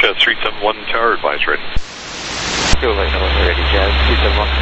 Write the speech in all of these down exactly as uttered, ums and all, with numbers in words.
Jazz three seven one, tower advise ready. Go right now, ready, Jazz three seven one.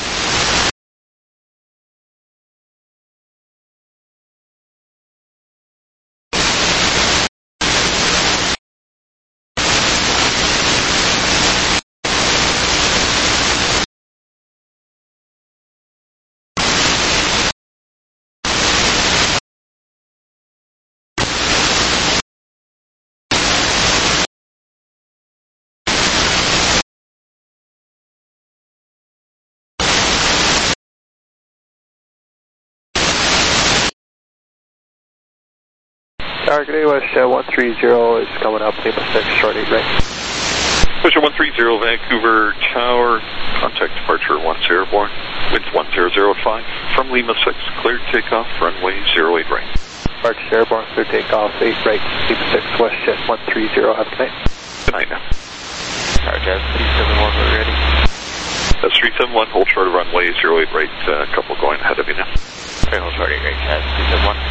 Target West uh, one three zero is coming up, Lima six, short eight right. Pusher one three zero, Vancouver Tower, contact departure one zero, airborne, wind one zero zero five, from Lima six, cleared takeoff, runway zero eight right. Departure airborne, clear takeoff, eight right, Lima six, West Jet one three zero, have a good night. Good night now. Tower Jazz three seven one, we're ready. That's three seven one, hold short of runway zero eight right, a uh, couple going ahead of you now. Okay, hold short eight right, Jazz three seven one.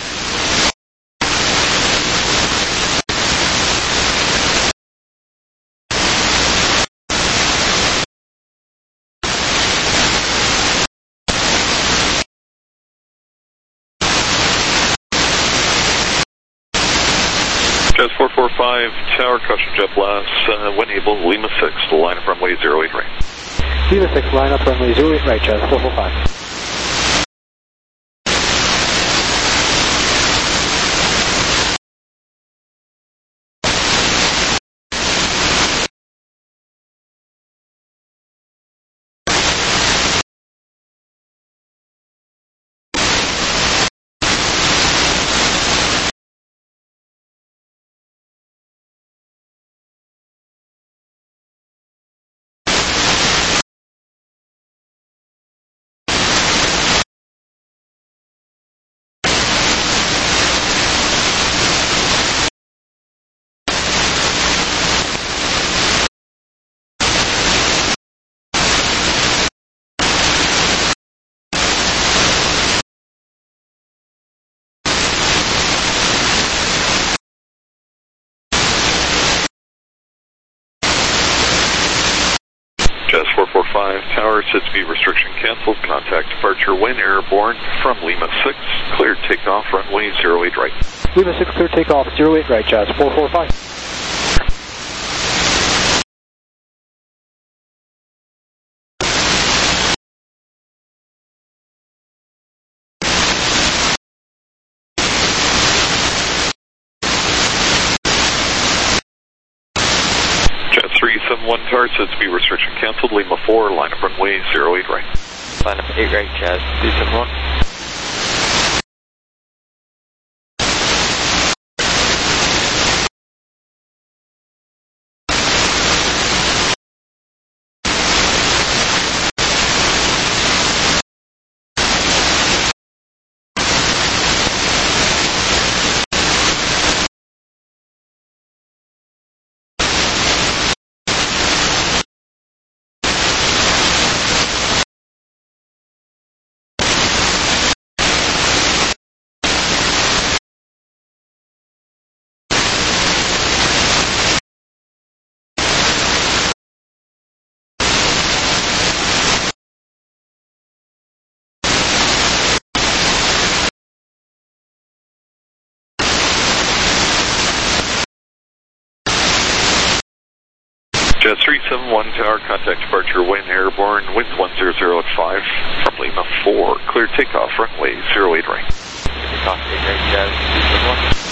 Jazz four four five, tower, caution jet blast, uh, when able, Lima six, line up runway zero eight right. Lima six, line up runway zero eight right, Jazz four four five. Jazz four four five, tower, set speed restriction canceled, contact departure when airborne, from Lima six, cleared takeoff, runway zero eight right. Lima six, clear takeoff, zero eight right, Jazz four four five. Jazz three seven one, tower, set speed restriction canceled, Lima four, line up runway zero eight right. Line up eight right, Jazz three seven one. Jazz three seven one, tower, contact departure when airborne, wind one zero zero at five, from Lima four, cleared takeoff, runway zero eight right. Takeoff eight right, Jazz three seven one.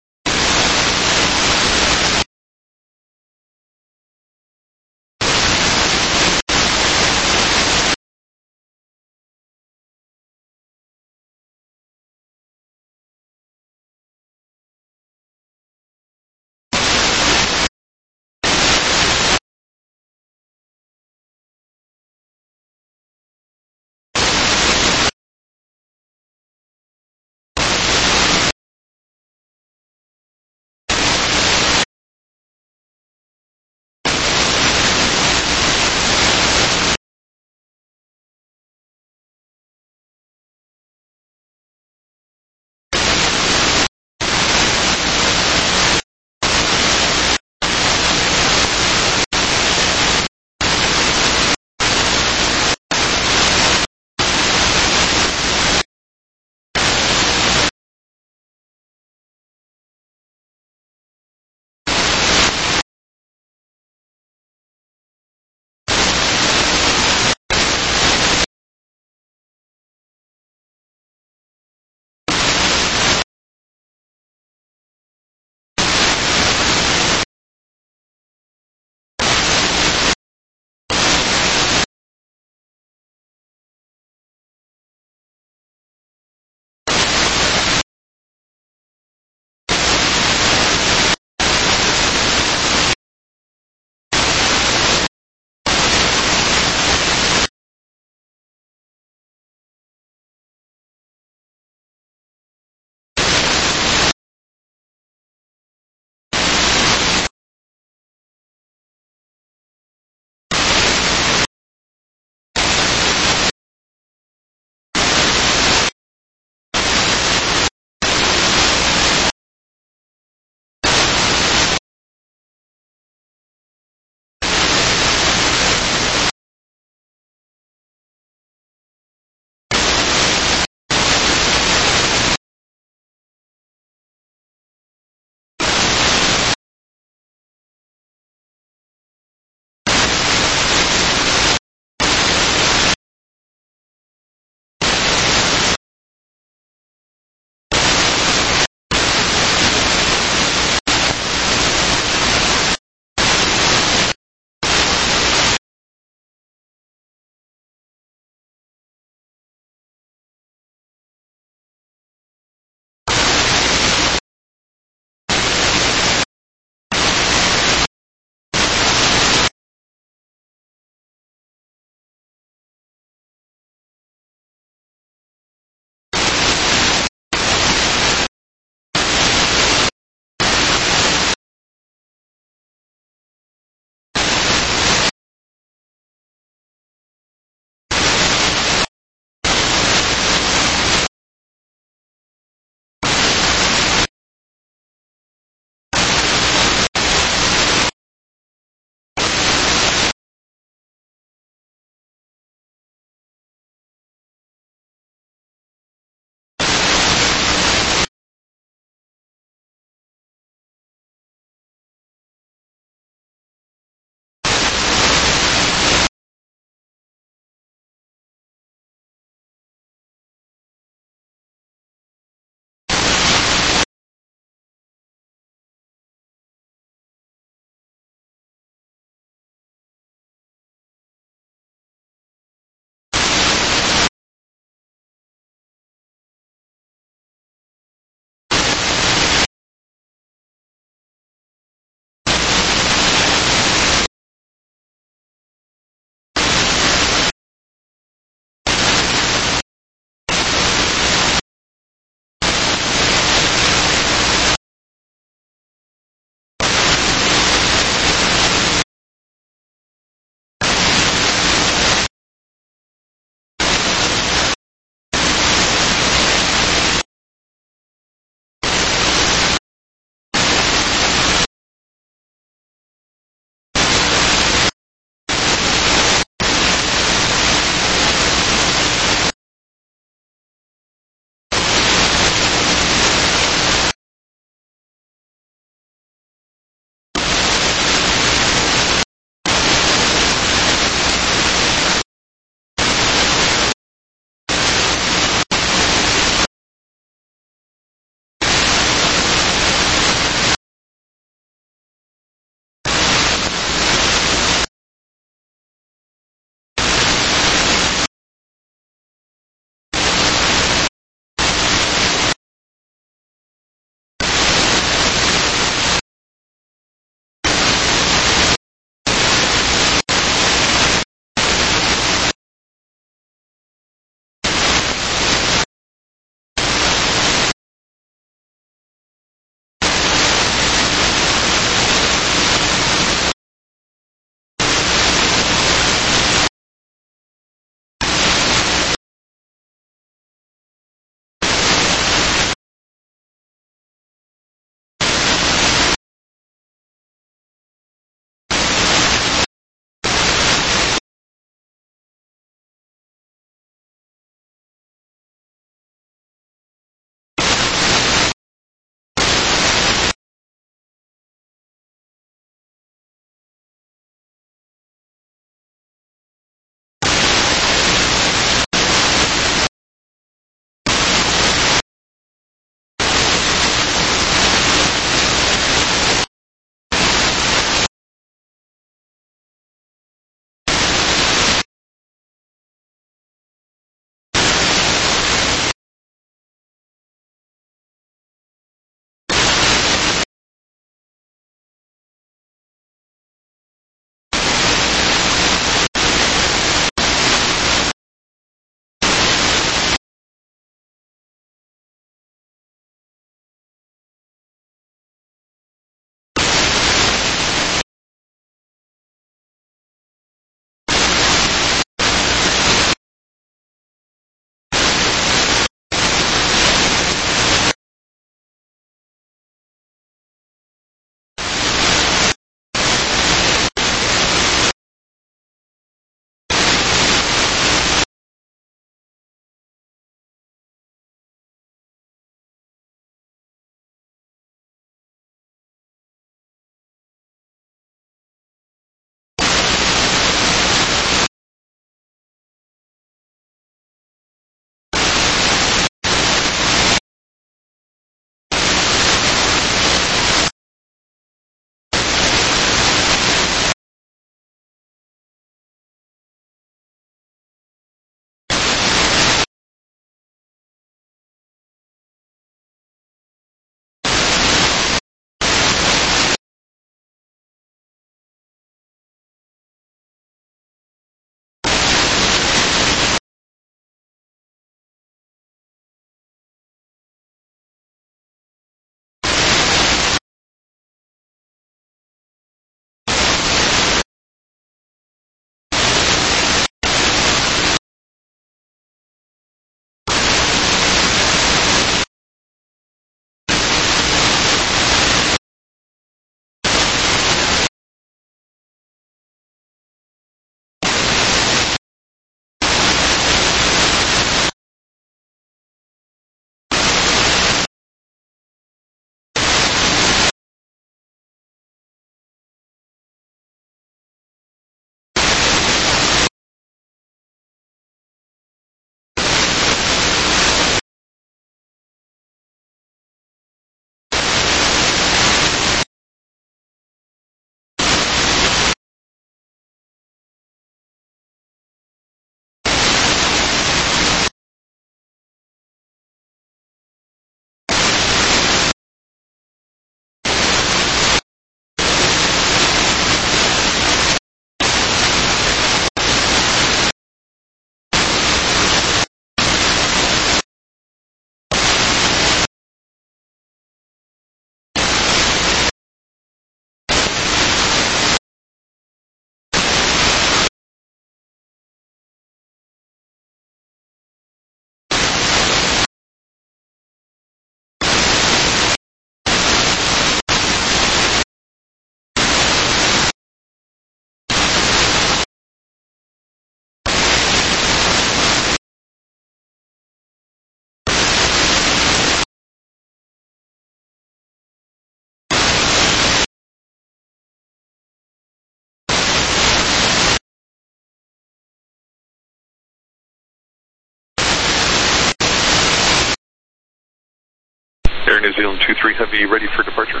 Air New Zealand two three Heavy, ready for departure.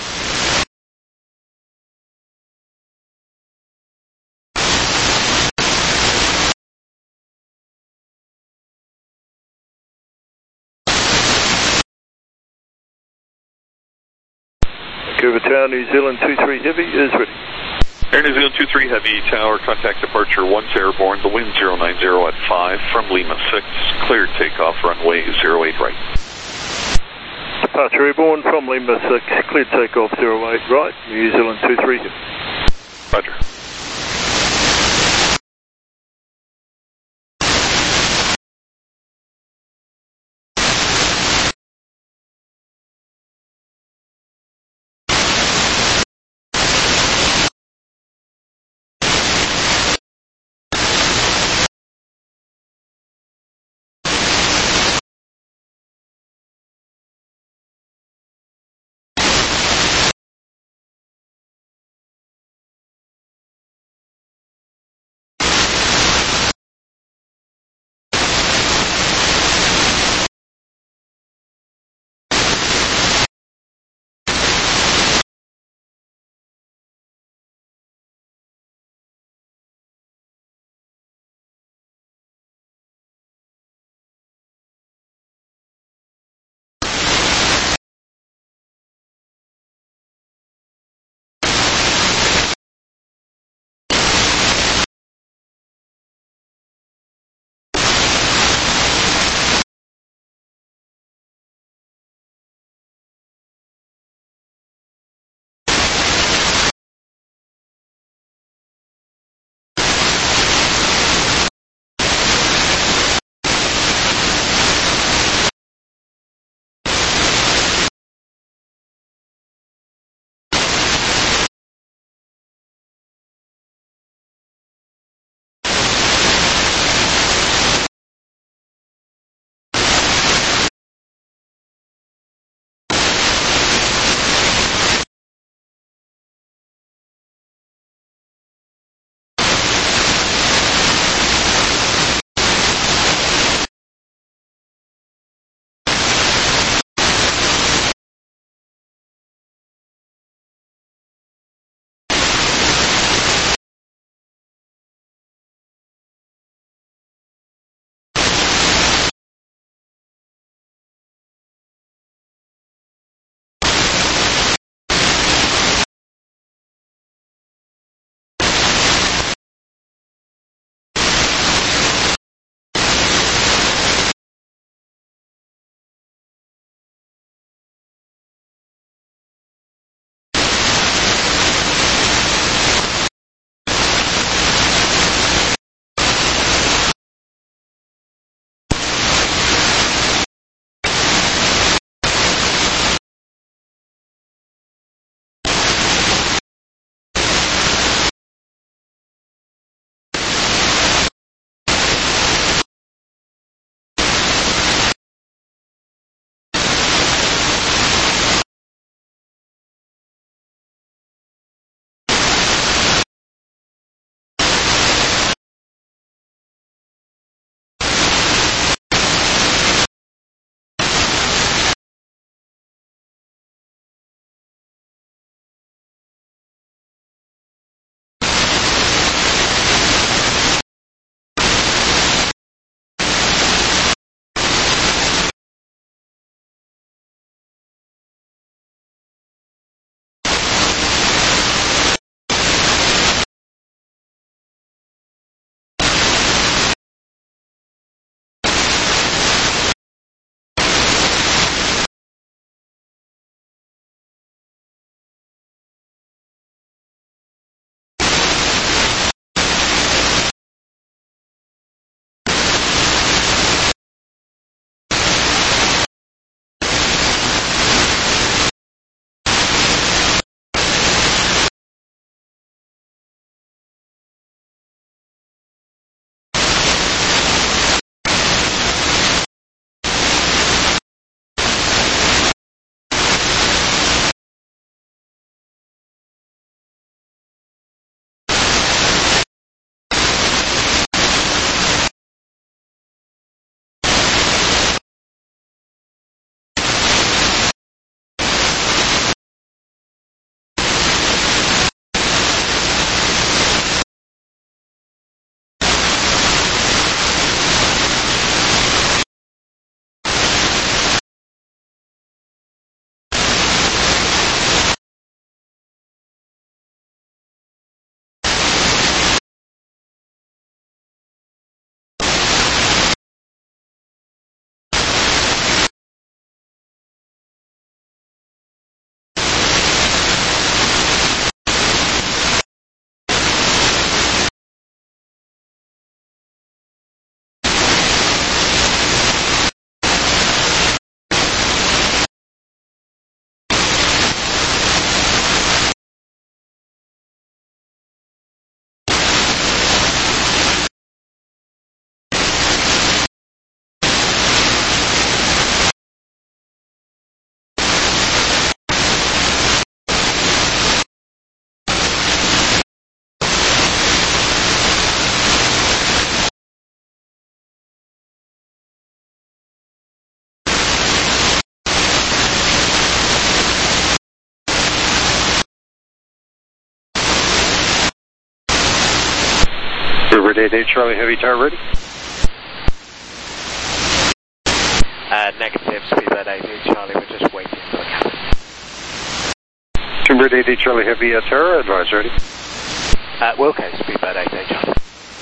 Vancouver Tower, New Zealand two three Heavy is ready. Air New Zealand two three Heavy, tower, contact departure once airborne, the wind zero nine zero at five from Lima six, cleared takeoff, runway zero eight right. Departure airborne from Lima six, cleared takeoff zero eight right, New Zealand two three Heavy. Roger. Speedbird eight eight Charlie Heavy Tower ready? Uh, negative, Speedbird eight eight Charlie, we're just waiting for the captain. Speedbird eight eight Charlie Heavy uh, Tower, advise ready? Uh, Wilco, Speedbird eight eight Charlie.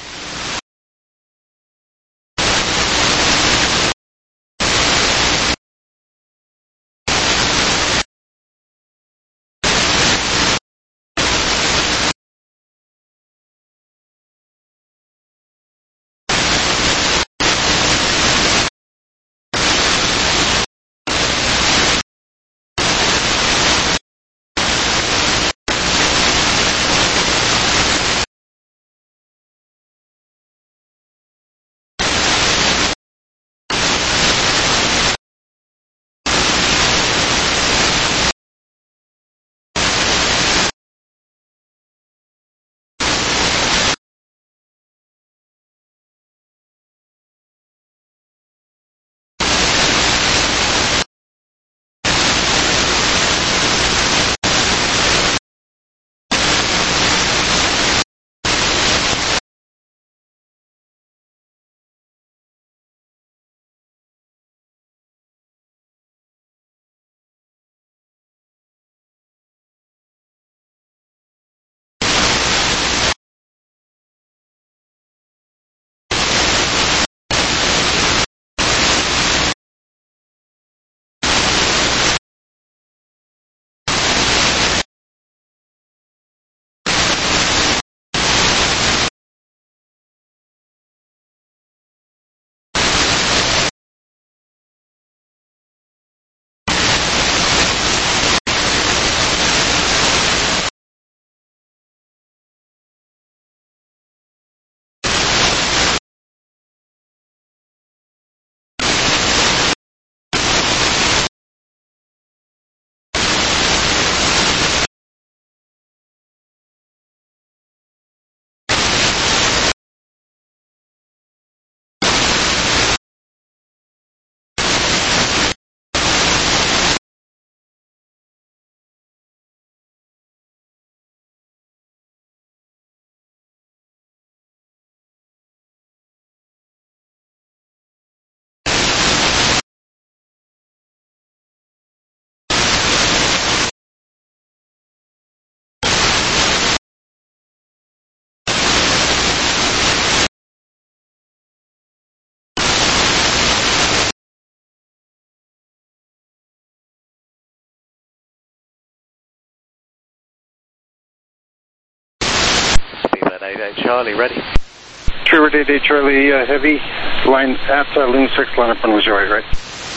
Speedbird eight eight Charlie, ready? Speedbird eight eight Charlie uh, Heavy, line at uh, Lima six, line up runway zero eight right?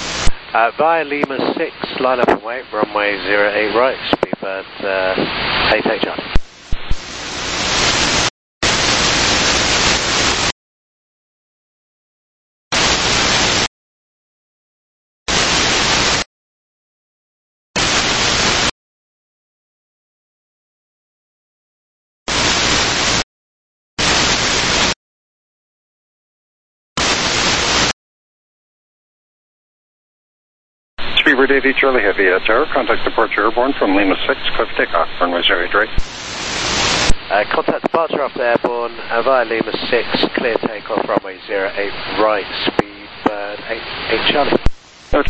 Uh, via Lima six, line up and wait, runway zero eight right, Speedbird uh, eight eight Charlie. Speedbird eight eight Charlie Heavy uh, Tower, contact departure airborne from Lima six, clear for takeoff, runway zero eight right. Uh, contact departure after airborne uh, via Lima six, clear takeoff, runway zero eight right, Speedbird eight eight Charlie. Okay.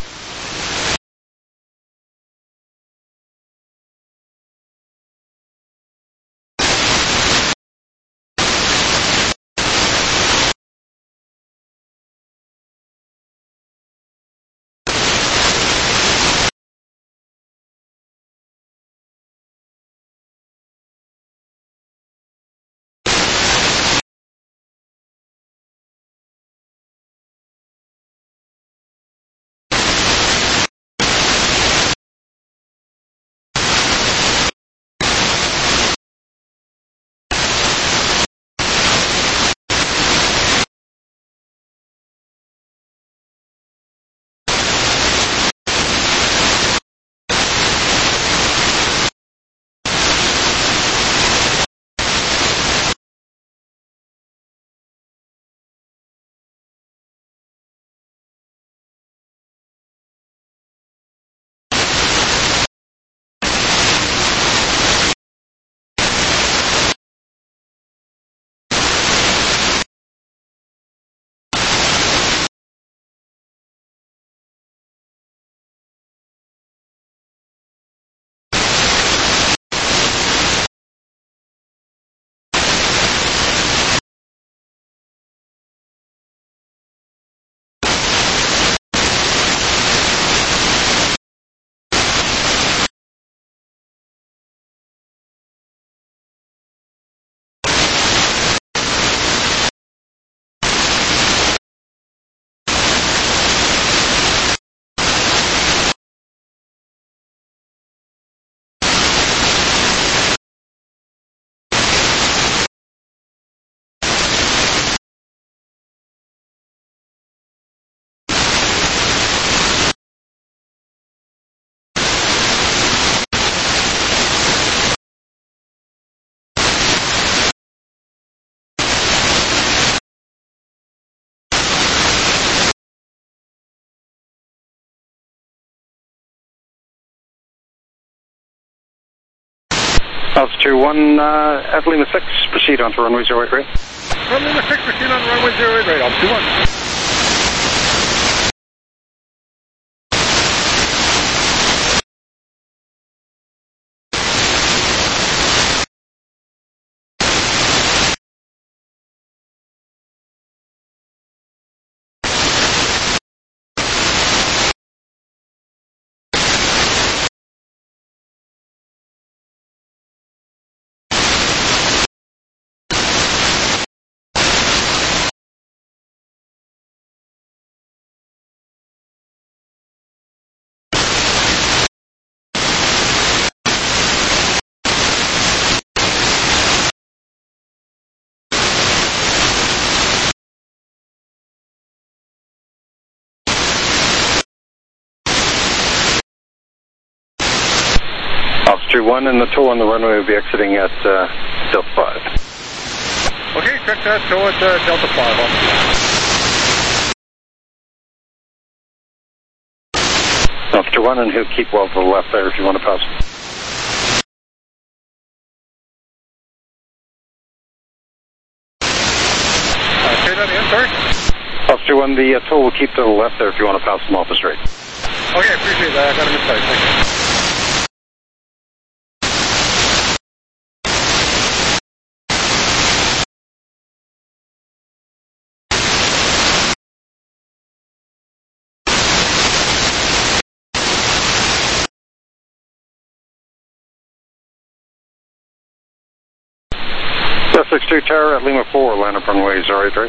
Altitude one uh, at Lima six, proceed on to runway zero eight right. From Lima six, proceed on runway zero eight right, altitude one. Altitude one and the tow on the runway will be exiting at uh, Delta five. Okay, check that, tow at uh, Delta five. Altitude one, and he'll keep well to the left there if you want to pass. Uh, say that again, sorry? Altitude one, the uh, tow will keep to the left there if you want to pass them off the straight. Okay, appreciate that. I got a mistake. Thank you. Jet six two Tower at Lima four, land up runway zero eight right.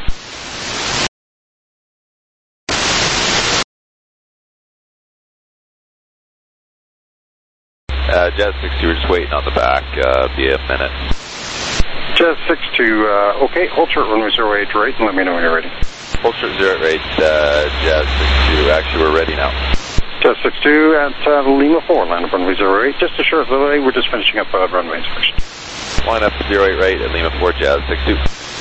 Uh, Jet six two, we're just waiting on the back, uh, be a minute. Jet six two, uh, okay, hold short runway zero eight right and let me know when you're ready. Hold short zero eight right, uh, Jet six two, actually we're ready now. Jet six two at uh, Lima four, land up runway zero eight, just a short delay, we're just finishing up uh, runways first. Line up zero eight right at Lima four, Jazz six two.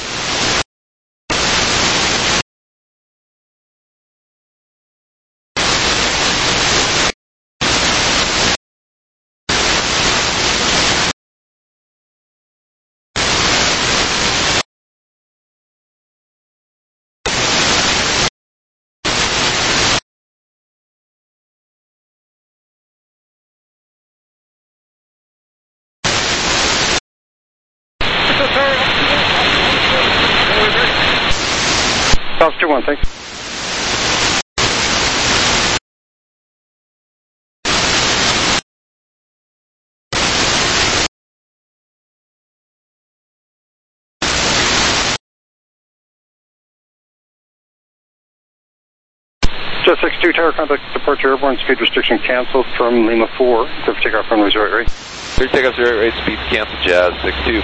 Altitude one, thanks. Jet six two Tower, contact departure airborne, speed restriction canceled from Lima four, clear for takeoff runway zero eight right. Clear takeoff zero eight right, speed cancel, Jazz six two.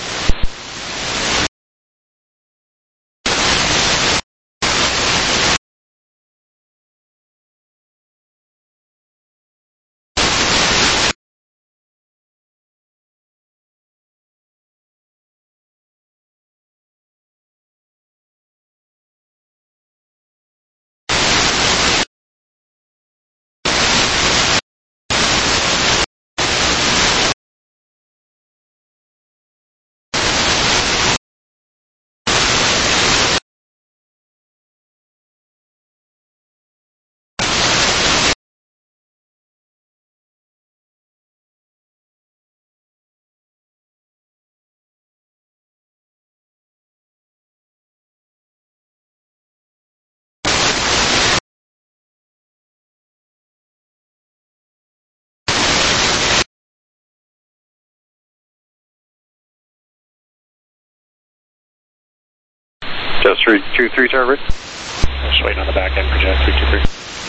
Jet three two three Tower, right? Just waiting on the back end for Jet three two three.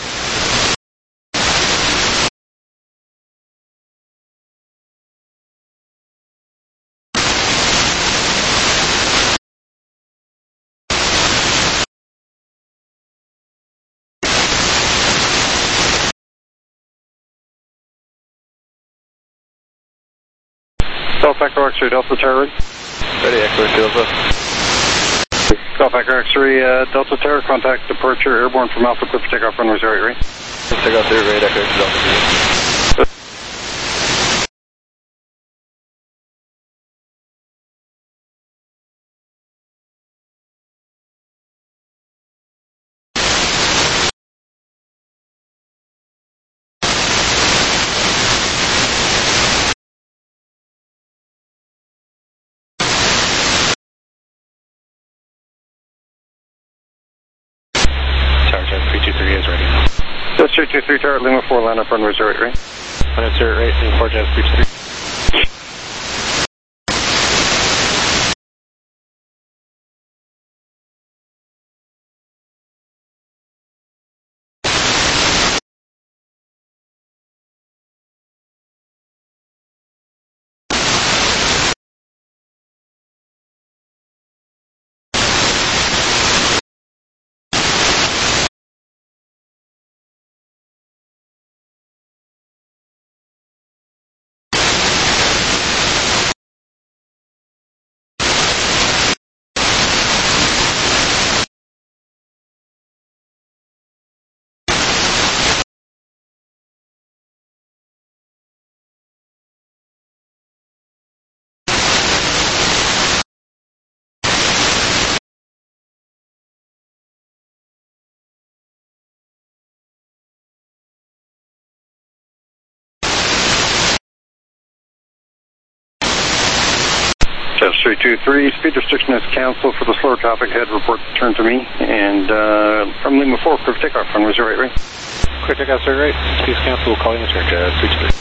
Delta Echo X-ray Delta Tower, ready? Ready, Echo Delta. Delta Echo X-ray uh, Delta Tower, contact departure airborne from Alpha, clear for takeoff runway zero eight right. Takeoff zero eight right, Echo Delta. three two three, Tower Lima four, line up runway zero eight right. Line up zero eight, Lima four, Jazz three two three. Jazz three two three, speed restriction is canceled for the slower traffic head, report turn to me, and uh, from Lima four, clear for takeoff, runway zero eight right. Clear takeoff zero eight, speed is canceled, we'll call you in turn, Jazz three two three.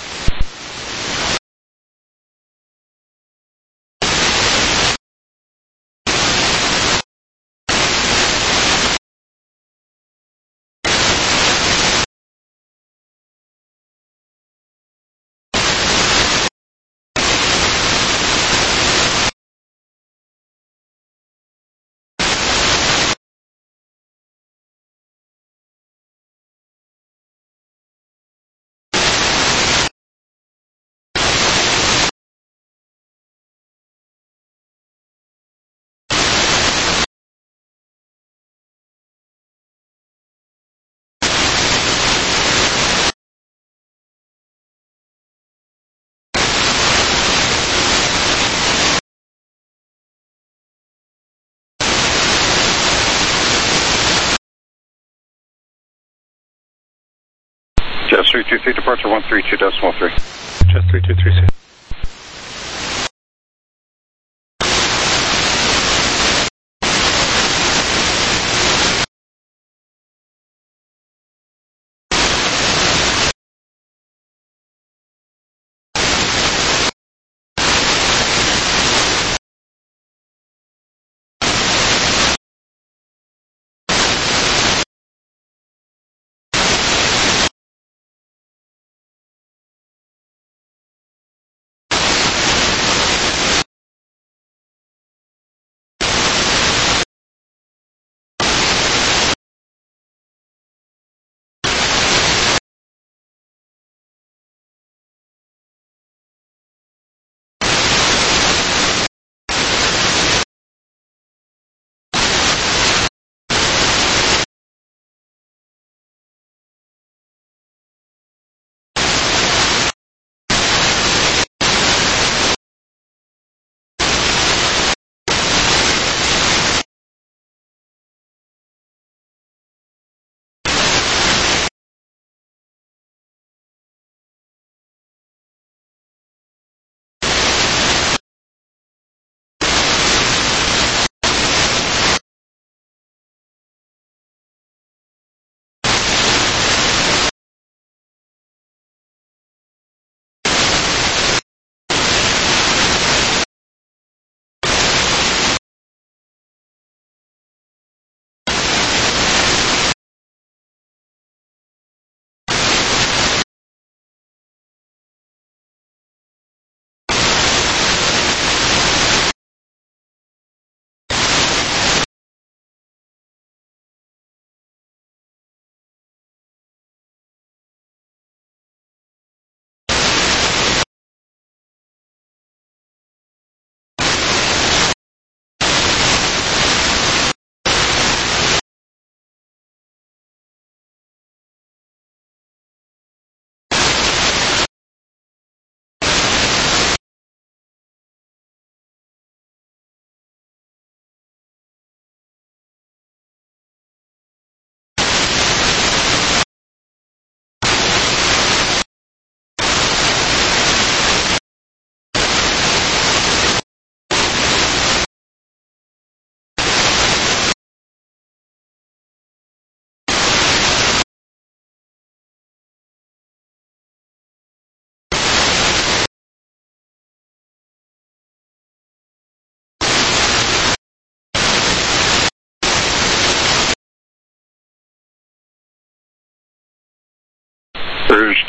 Jazz three two three, departure one three two decimal three. Jazz three two three, see.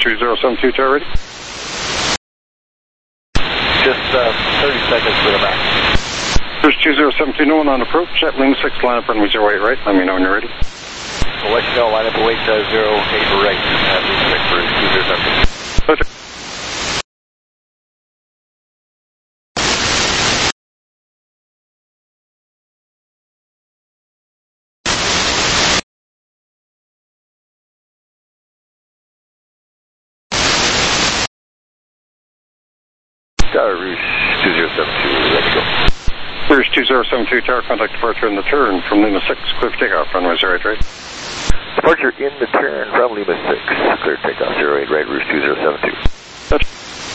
two zero seven two tower ready? Just uh, thirty seconds for the max. Cruise two zero seven two, no one on approach. At Lima six, line up runway zero eight right. Let me know when you're ready. We'll let you know, line up await uh, zero eight right. At Lima six for two zero seven two. Roger. Tower Rouge two zero seven two, ready to go. Rouge two zero seven two, tower contact departure in the turn from Lima six, clear for takeoff, runway zero eight right. Departure in the turn from Lima six, clear takeoff zero eight right, Rouge two zero seven two. Roger.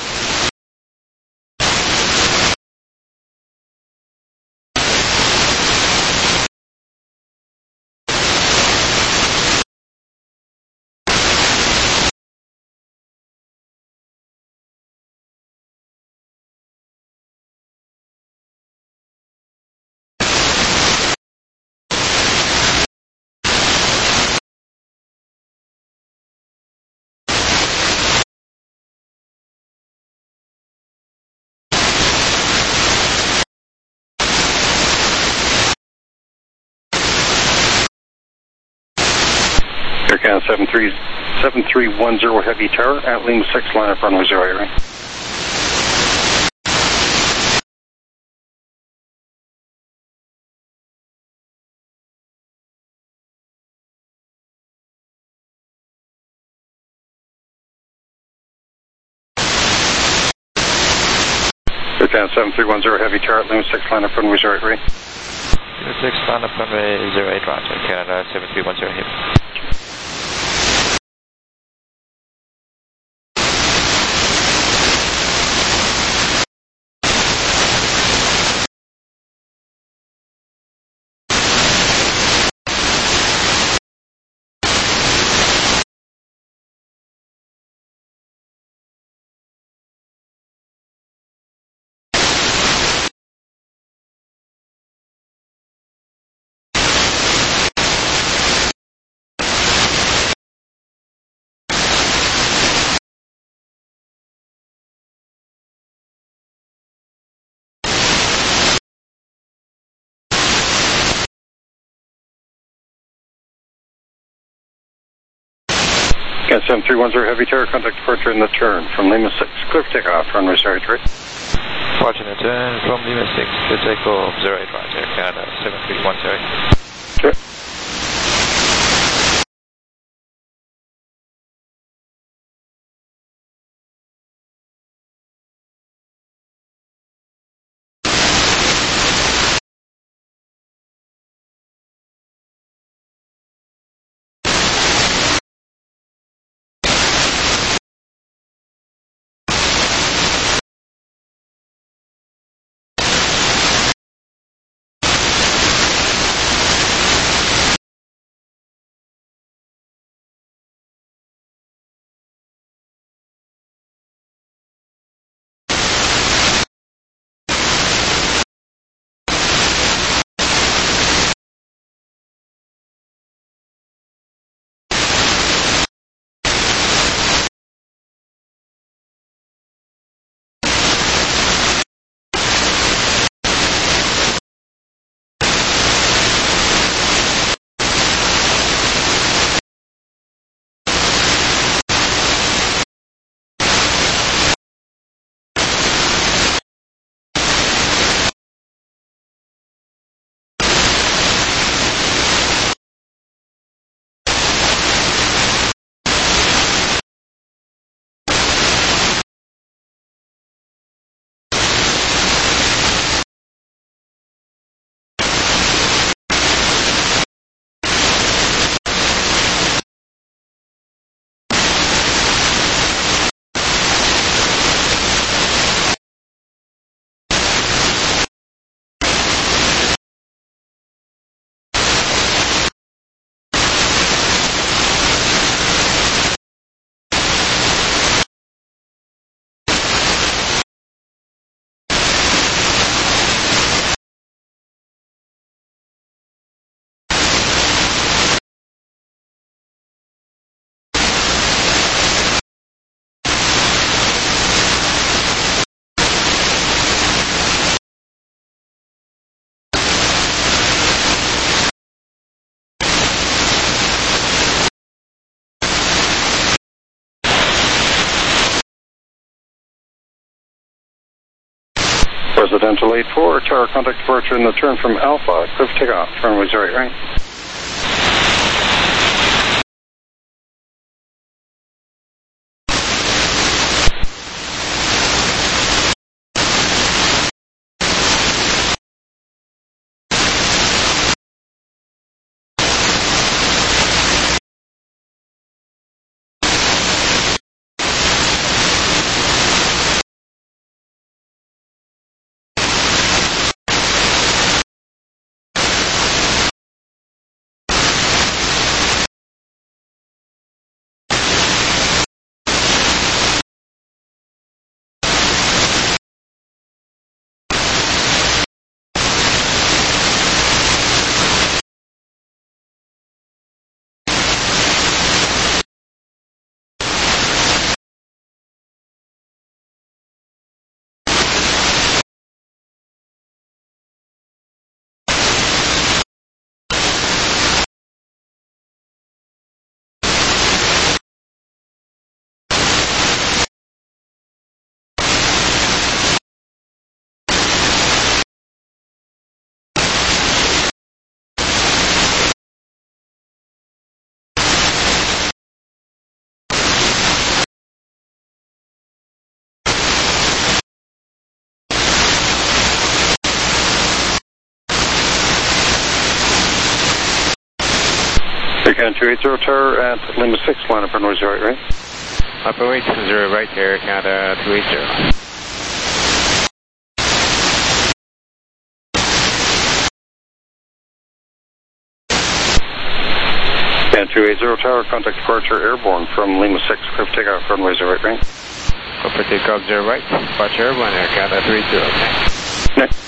Air Canada seven three seven three one zero Heavy Tower at Lima six, line up runway zero eight right. Air Canada seven three one zero Heavy Tower at Lima six, line up runway zero eight right. Lima six, line up runway zero eight right, Air Canada seven three one zero Heavy. Canada seven three one zero Heavy Tower, contact departure in the turn from Lima six, clear for takeoff, runway zero eight right. Departure in the turn from Lima six, clear takeoff zero eight right, Air Canada seven three one zero Heavy. Sure. Residential eight four, tower contact departure in the turn from Alpha, clear for takeoff, runway zero eight right. Air two eight zero tower at Lima six, line up runway zero eight right. Upper weight zero right, Air Canada two eight zero. And two eight zero tower, contact departure airborne from Lima six, clear for takeoff, runway zero eight right. Clear for takeoff zero right, departure airborne, Air Canada three eight zero. Next.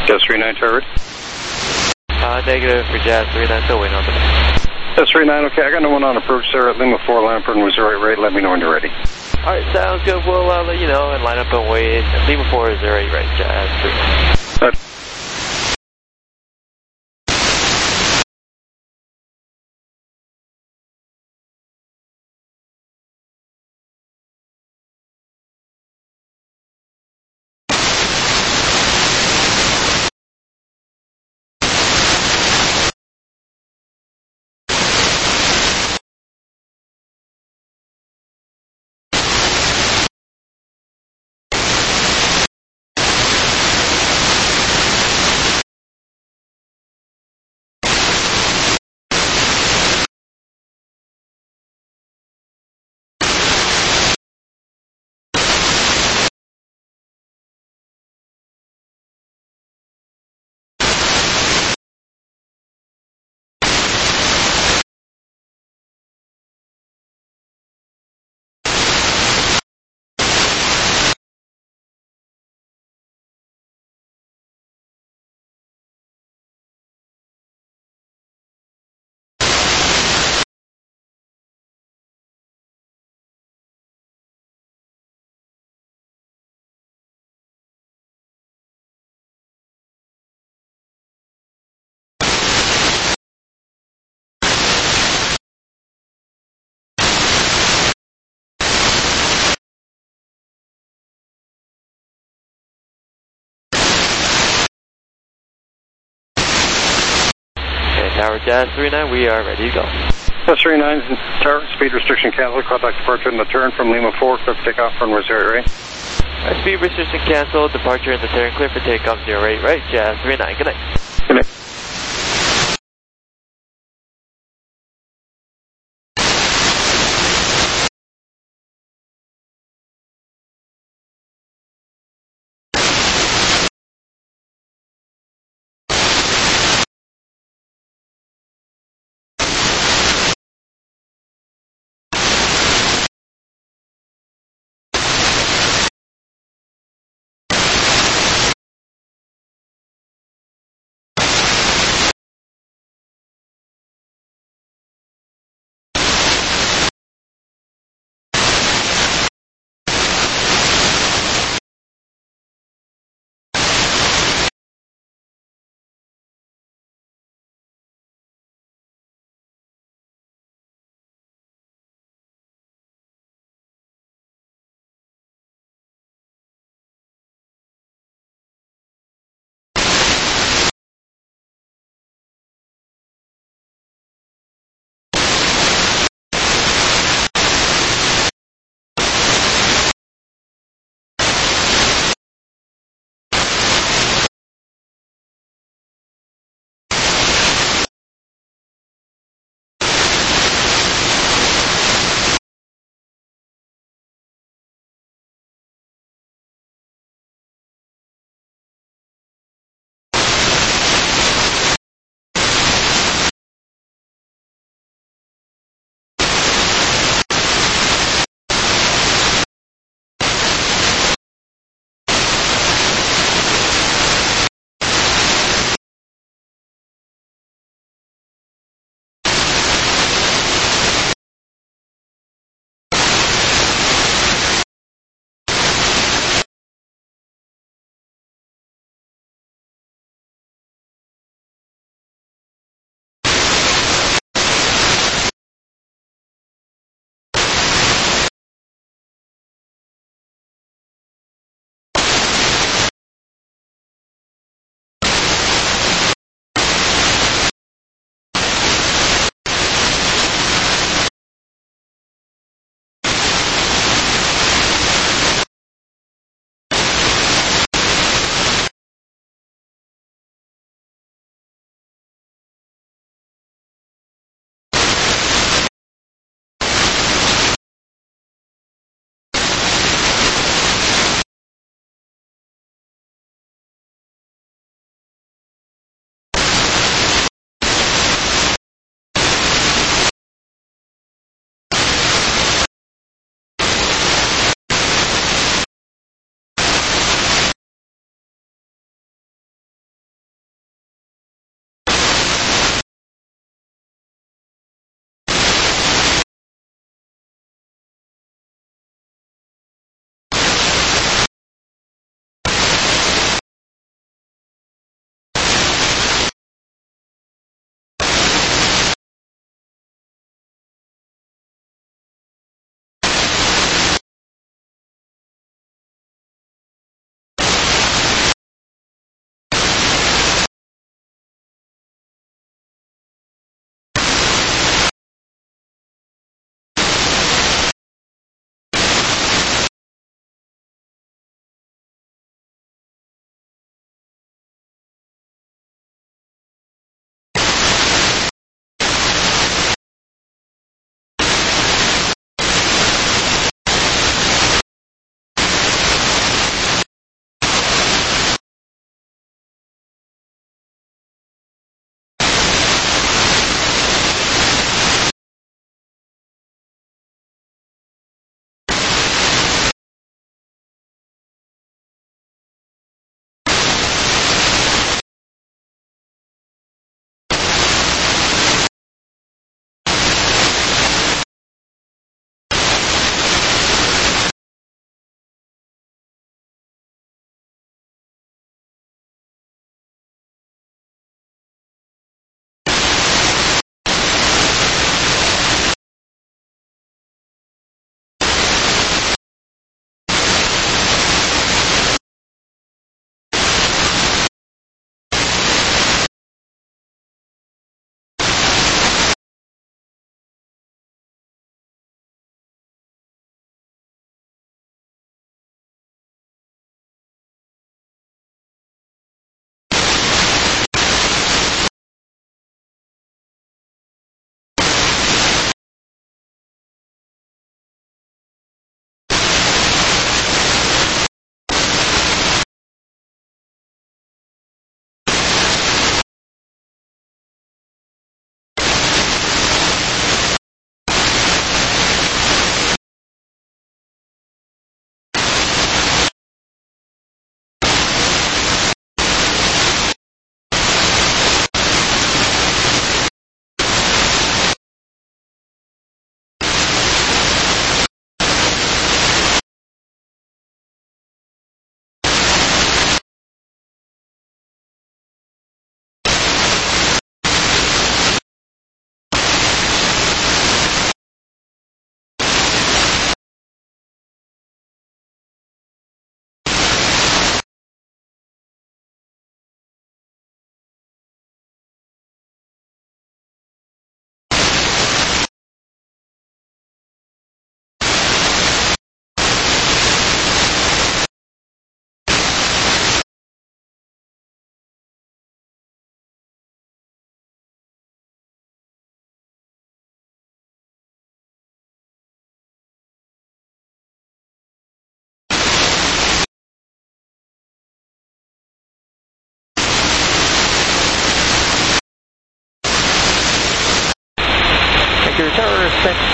Jazz three nine, tower ready. Uh, negative for Jazz three nine, still waiting on the Jazz three nine, okay, I got no one on approach there at Lima four, line up and zero eight right, let me know when you're ready. Alright, sounds good. We'll uh, let you know and line up and wait. Lima four is zero eight right, Jazz three nine. Right. Tower Jazz three nine, we are ready to go. Jazz three nine, tower, speed restriction canceled, contact departure in the turn from Lima four, clear for takeoff, runway zero eight right. Right, speed restriction canceled, departure in the turn, clear for takeoff zero eight right, Jazz three nine, good night. Good night.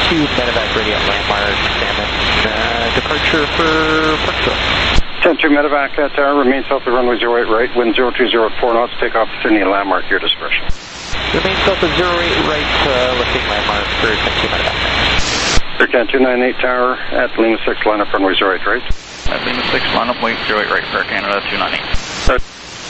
two medevac ready at landmark, Salmon. Uh, departure for Parkshore. ten two medevac at tower, remain south of runway zero eight right, wind zero two zero at four knots, take off Sydney landmark, your discretion. Remain south of zero eight right, uh, lifting landmark for ten two medevac. Air Canada two nine eight tower at Lima six, line up runway zero eight right. At Lima six, line up, wait zero eight right for Air Canada two nine eight. Right.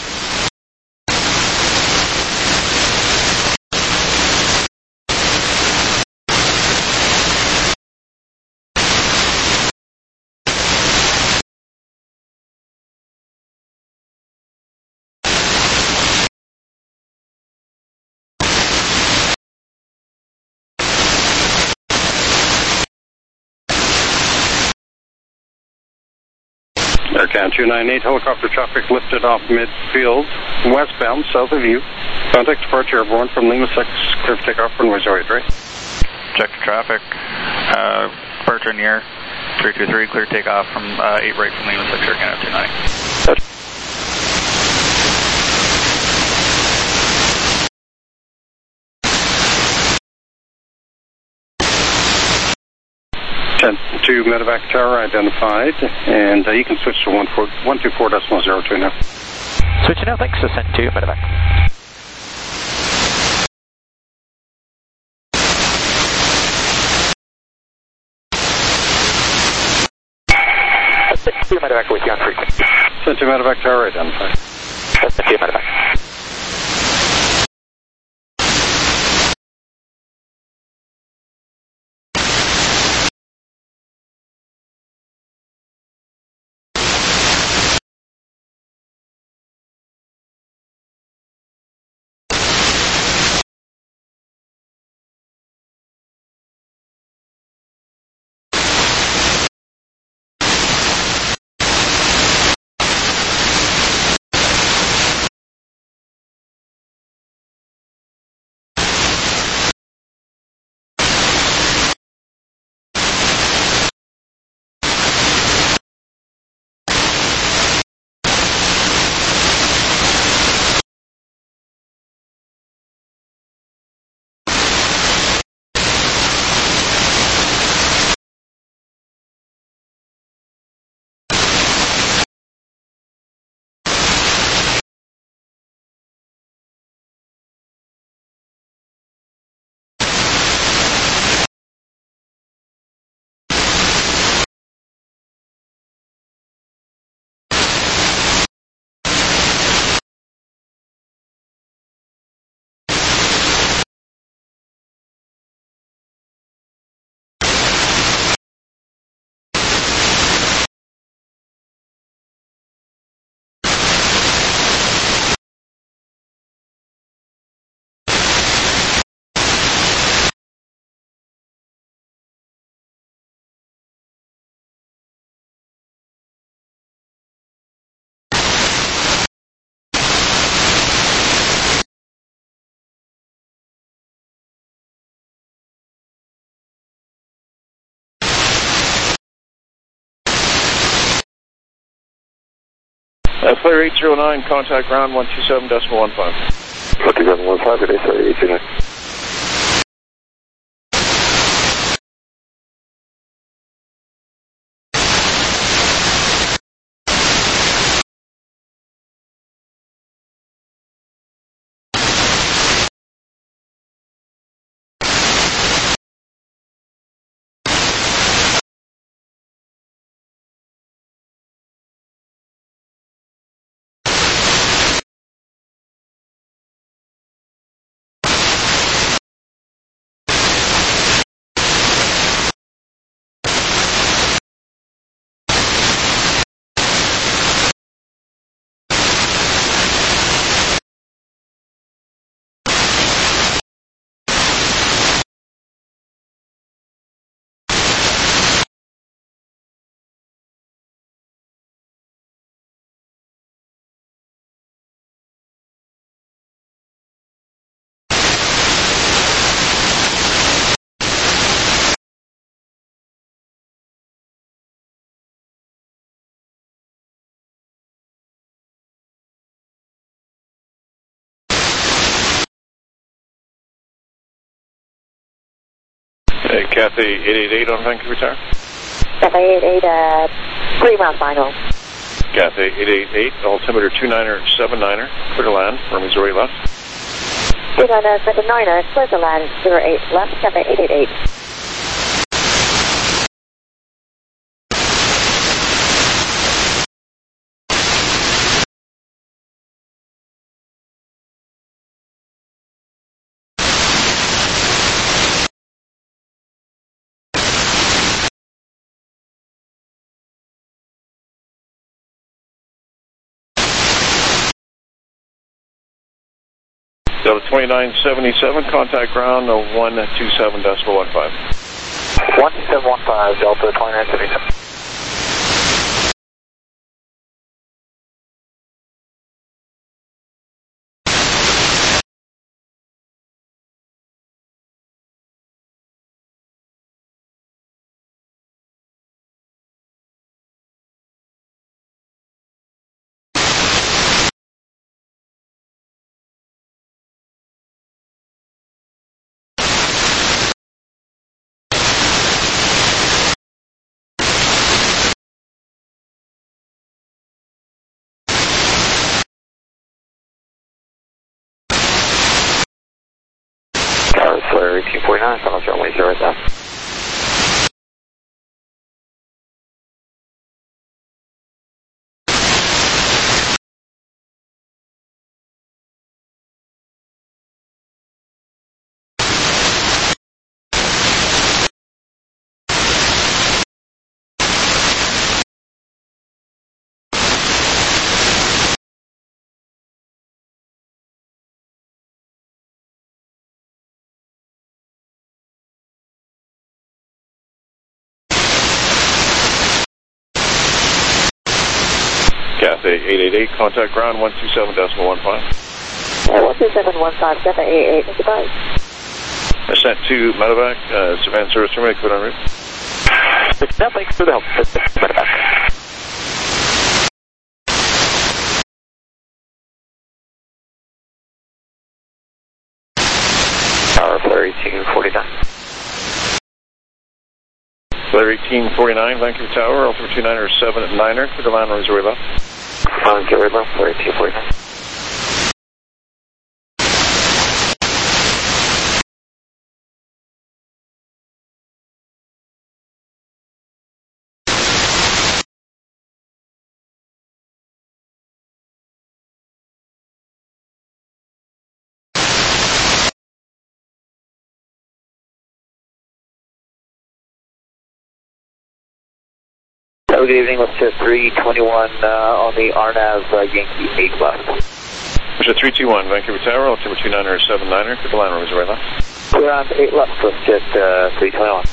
Air Canada two nine eight, helicopter traffic lifted off midfield, westbound, south of you. Contact departure airborne from Lima six, clear for takeoff, runway zero eight right. Check the traffic, uh, departure near three two three, clear takeoff from uh, eight right from Lima six, Air Canada two nine eight. ten two medevac tower identified, and uh, you can switch to one two four decimal zero two now. Switching now, thanks, ascent to medevac. Ascent to medevac with you on frequency. Ascent to medevac tower identified. Ascent to medevac. Uh, Flare eight zero nine, contact ground one two seven decimal one five. one two seven one five, good day, sorry, eight zero nine. Hey, Cathay eight eight eight on Vancouver Tower. Cathay eight eight eight, uh, three mile final. Cathay eight eight eight, altimeter two niner seven niner, clear to land, runway zero eight left. two niner seven niner, clear to land, zero eight left, Cathay eight eight eight. Delta twenty-nine seventy-seven, contact ground one two seven decimal one five. one two seven one five, Delta twenty-nine seventy-seven. Tower Flare eighteen forty-nine, final runway zero eight left. Cathay eight eight eight, contact ground one two seven decimal one five. Yeah, one two seven one five, Cathay eight eight eight, goodbye. Ascent to Medevac, uh, Savannah service terminal, clear en route. No, thanks for the help. Medevac. Tower Flare eighteen forty-nine. Flare eighteen forty-nine, Vancouver Tower, altimeter two niner seven niner, clear to land, runway zero eight left. On zero eight left, Flare eighteen forty-nine. Hello, good evening. Let's set three twenty-one uh, on the R N A V uh, Yankee eight left. Push three two one, Vancouver Tower, altimeter two niner seven niner, clear to land, runway zero eight left. We're on eight left, let's set uh, three twenty-one.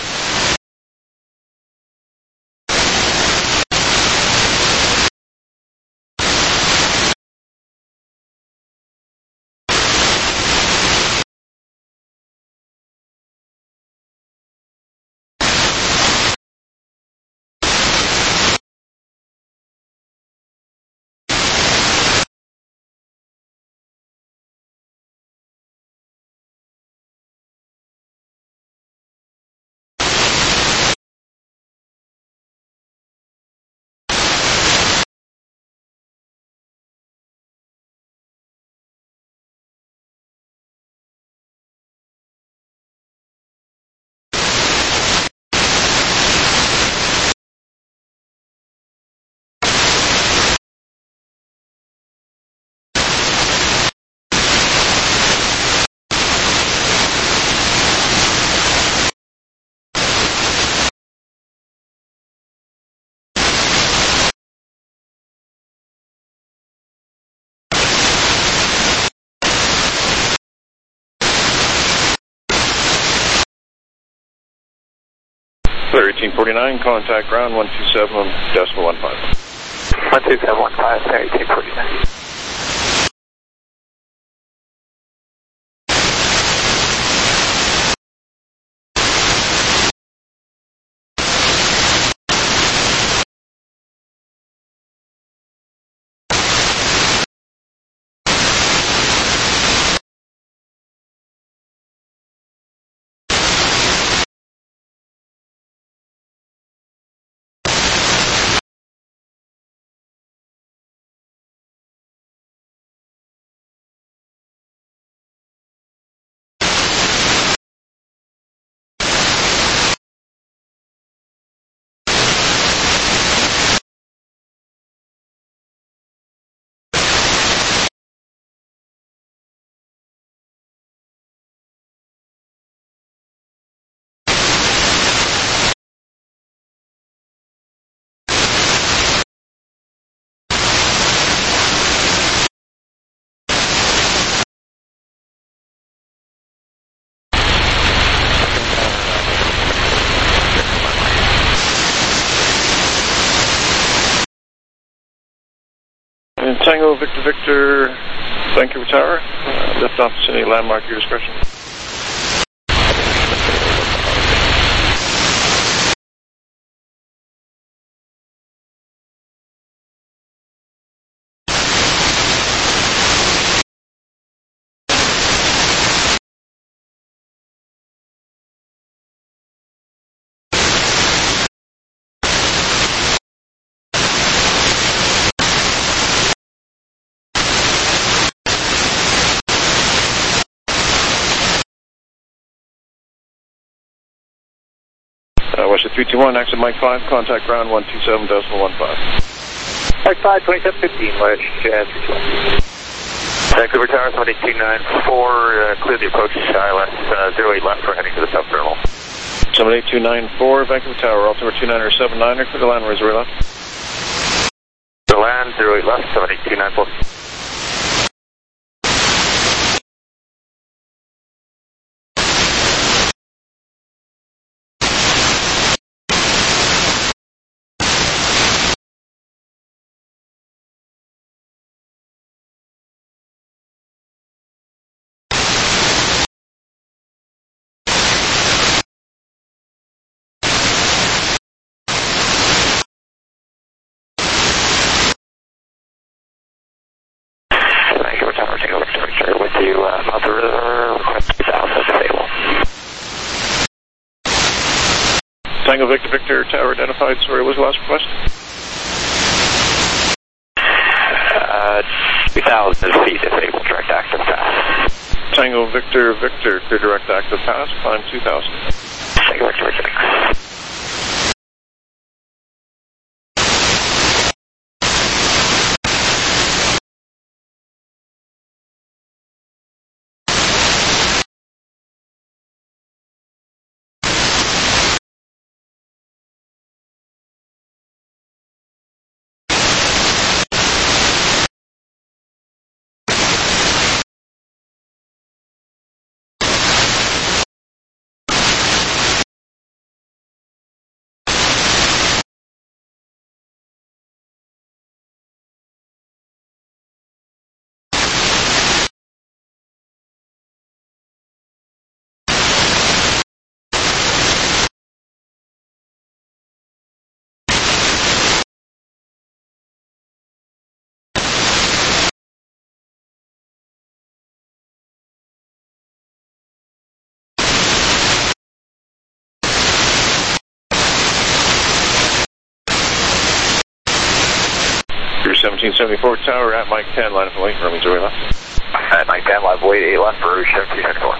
Flare eighteen forty-nine, contact ground one two seven decimal one five. one two seven one five, Flare eighteen forty-nine. Tango Victor Victor, Vancouver Tower. Uh, lift off vicinity landmark, your discretion. Uh, West three two one, exit Mike five, contact ground one two seven decimal one five. Mike five, twenty-seven fifteen, West Jazz three two one. Vancouver Tower, seven eight two nine four, uh, clear the approach, I L S uh, zero eight left for heading to the south terminal. seven eight two nine four, Vancouver Tower, altimeter two nine seven nine, clear the land, zero eight left. The land, zero eight left, seven eight two nine four. Tango Victor Victor Tower identified. Sorry, what was the last request? Uh, two thousand feet disabled, direct active pass. Tango Victor Victor, clear direct active pass, climb two thousand. Tango Victor Victor. seventeen seventy-four Tower at Mike ten, line of wait, Romeo zero left. At Mike ten, live wait, eight left for seventeen seventy-four.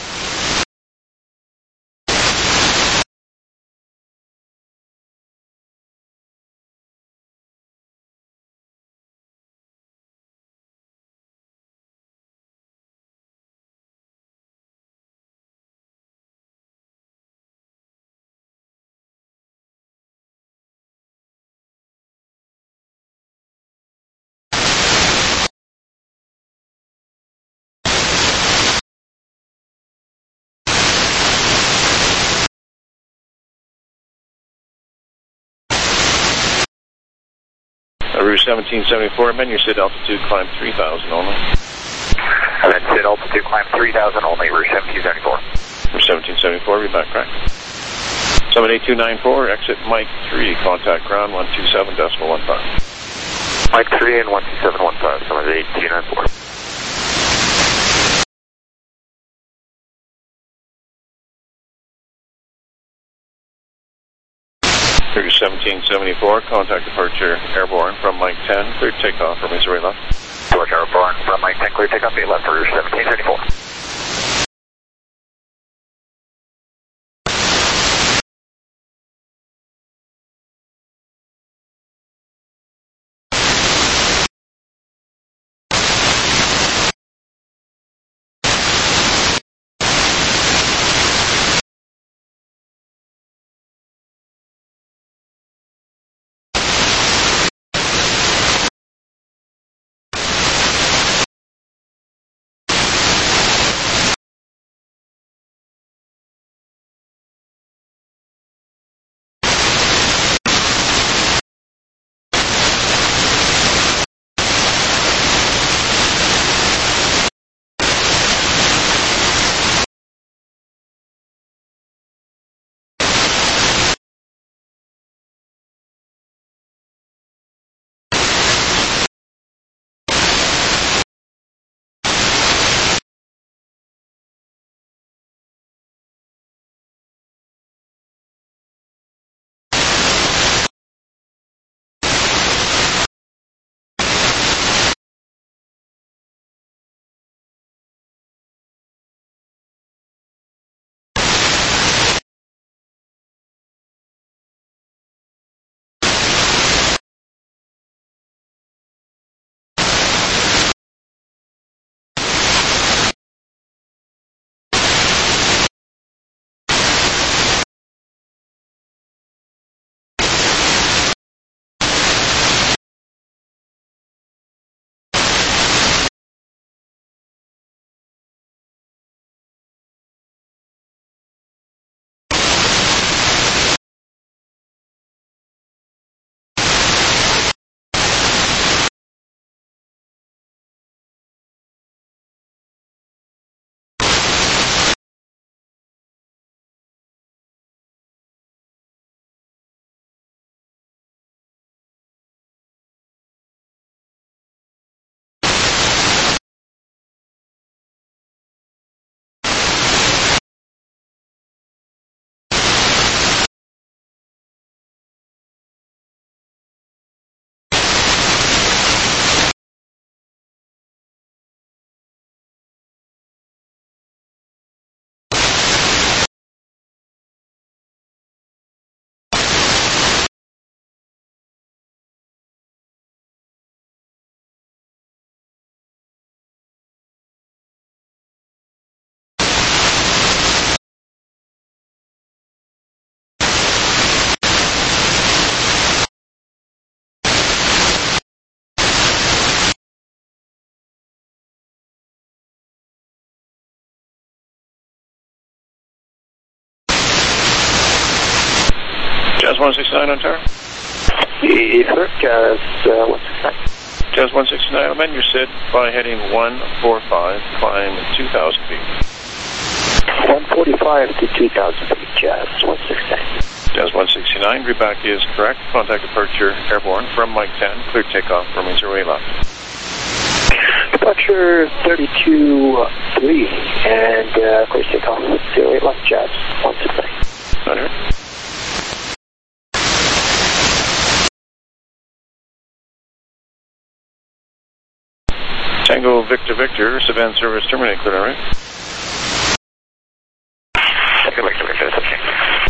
Route seventeen seventy-four, menu sit altitude, climb three thousand only. And then sit altitude, climb three thousand only, Route seventeen seventy-four. Route seventeen seventy-four, read back correct. seven eight two nine four, exit Mike three, contact ground one two seven decimal one five. Mike three and one two seven one five, seven eight two nine four. Route seventeen seventy-four, contact departure airborne from Mike ten, clear takeoff from Missouri left. Departure airborne from Mike ten, clear takeoff, eight left for Route seventeen seventy-four. Jazz one sixty-nine on tower. Yes, sir. Jazz uh, one sixty-nine. Jazz one sixty-nine, amend your S I D by heading one forty-five, climb two thousand feet. one forty-five to two thousand feet, Jazz one sixty-nine. Jazz one sixty-nine, readback is correct. Contact departure airborne from Mike ten, clear takeoff from zero eight left. Departure thirty-two three, and uh, clear takeoff zero eight left, Jazz one sixty-nine. Not here. Tango Victor Victor, Savannah service terminate, clear, all right? Tango Victor Victor, that's okay.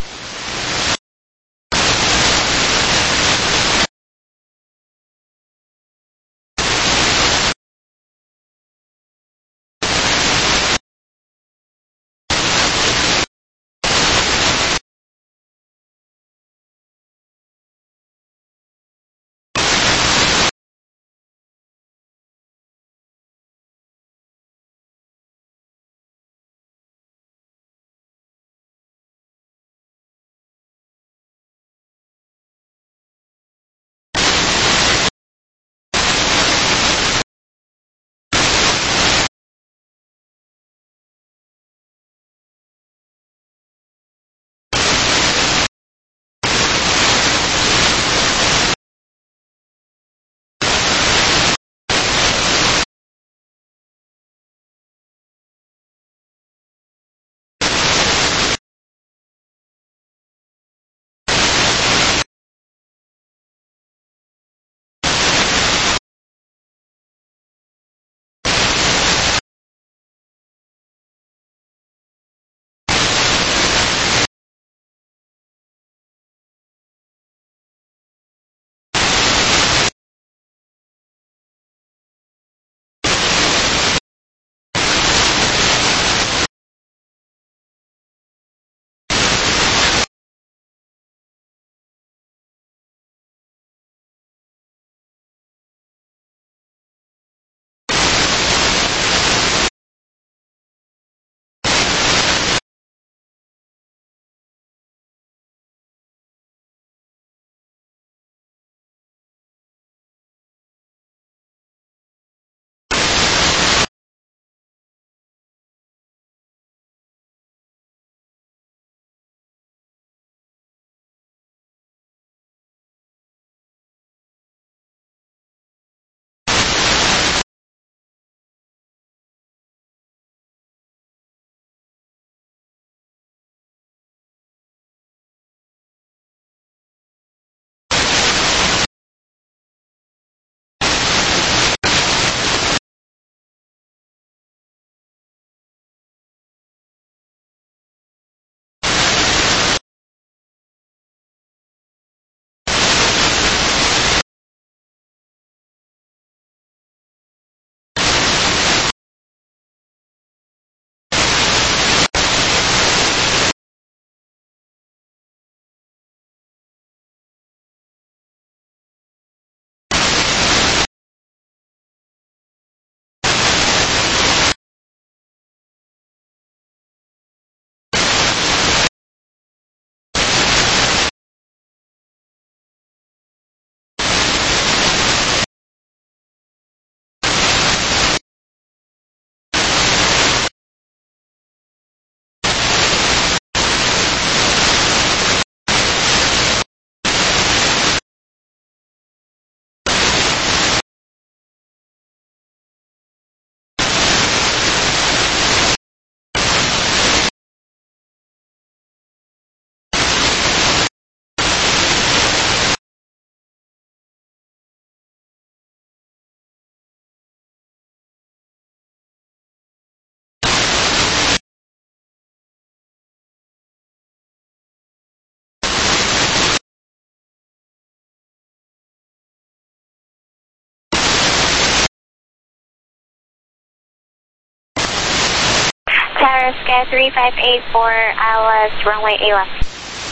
Tower Sky three five eight four, I was runway eight left.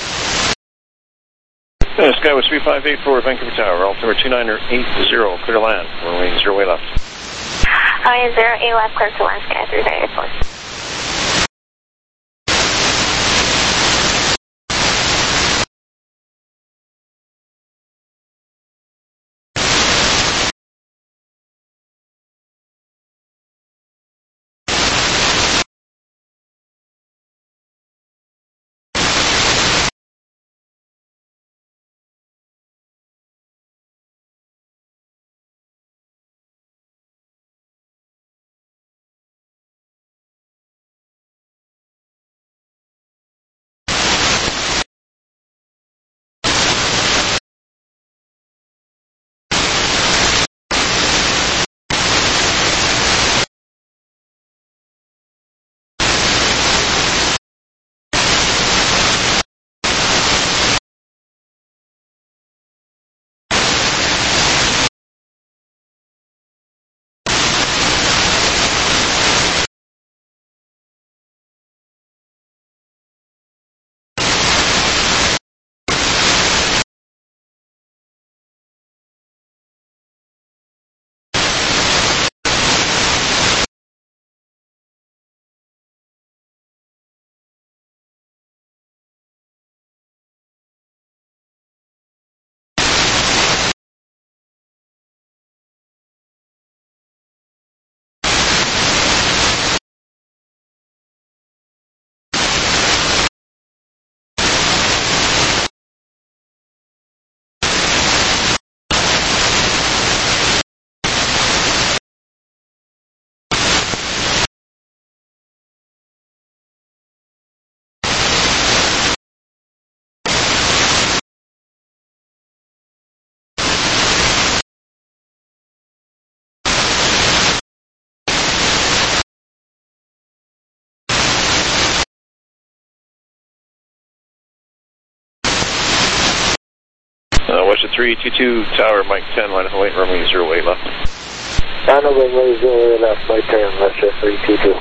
Uh, Sky was three five eight four, Vancouver Tower, altimeter two nine eight zero, clear to land, runway zero eight left. Runway zero eight left, clear to land, Sky three five eight four. three two two, tower, Mike ten, line of eight, runway zero eight left. Line of runway zero eight left, Mike ten, left, three two two.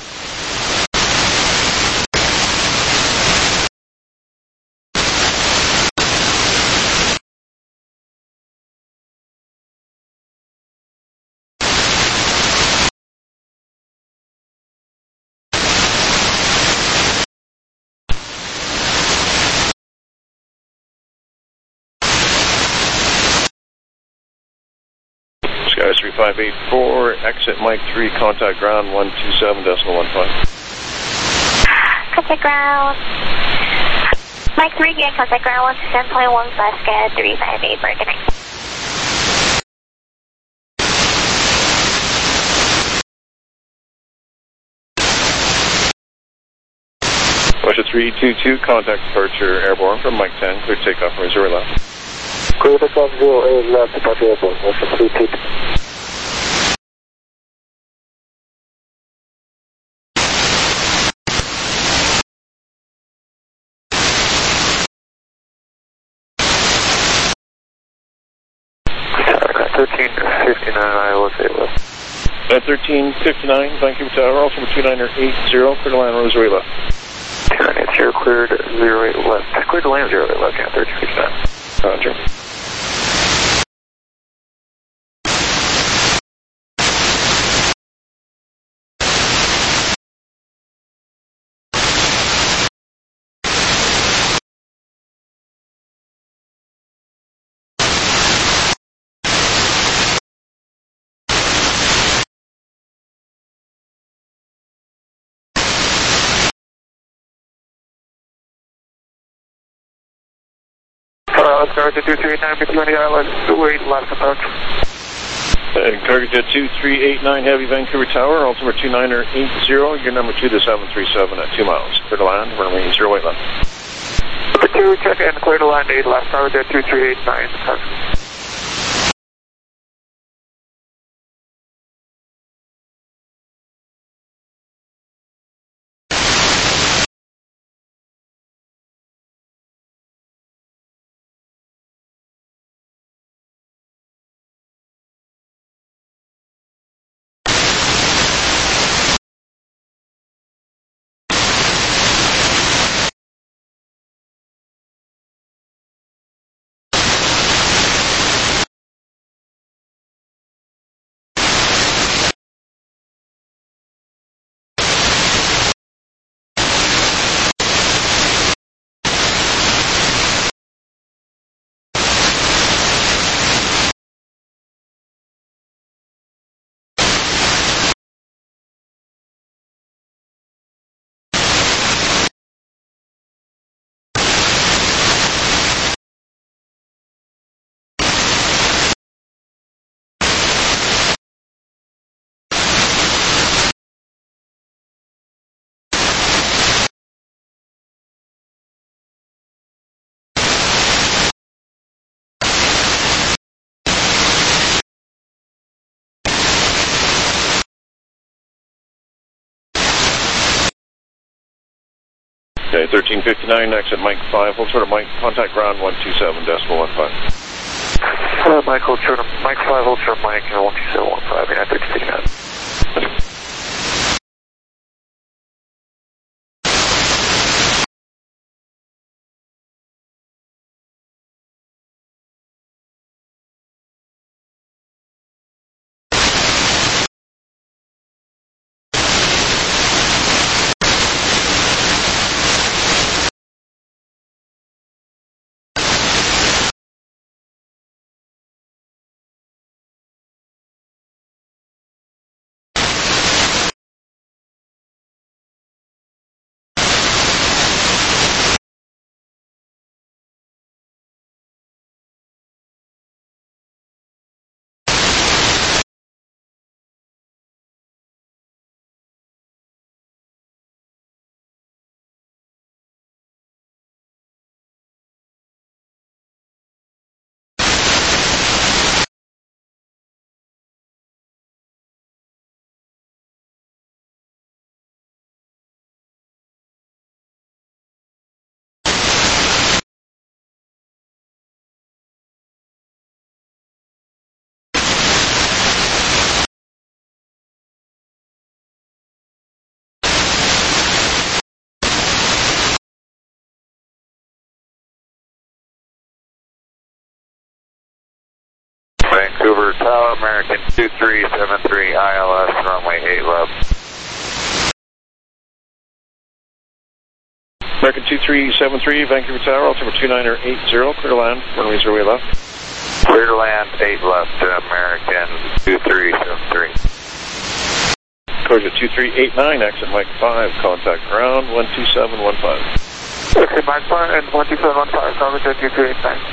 Skies three five eight four, exit Mike three, contact ground one two seven decimal one five. Contact ground. Mike three, again, contact ground one two seven point one five, sky three five eight, Bergen. Russia three two two, contact departure airborne from Mike ten, clear takeoff from zero left. Clear takeoff zero eight left, departure airborne, Russia three two two. thirteen fifty-nine, Iowa, say left. At thirteen fifty-nine, Vancouver Tower, altimeter two nine eight zero, clear to land, rosary left. two nine eight zero, cleared zero eight left. Cleared to land zero eight left, yeah, thirteen fifty-nine. Roger. Uh, target two three eight nine, twenty island, two eight left approach. Uh, target two three eight nine, heavy Vancouver Tower, altimeter two nine eight zero, your number two to seven three seven at two miles. Clear to land, runway zero eight left. Number two, check in, clear to land eight left, target two three eight nine. Okay, thirteen fifty-nine, exit Mike five, hold short of Mike, contact ground one two seven decimal one five. Uh, Mike, hold short of Mike five, hold short of Mike, one two seven one five, yeah, thirteen fifty-nine. Tower, American two three seven three I L S, runway eight left. American two three seven three, Vancouver Tower, altimeter two niner eight zero, clear to land, runway zero eight left. Clear to land, eight left, American two three seven three. Corsia two three eight nine, exit Mike five, contact ground one two seven one five. Okay, Mike five and one two seven one five, contact two three eight nine.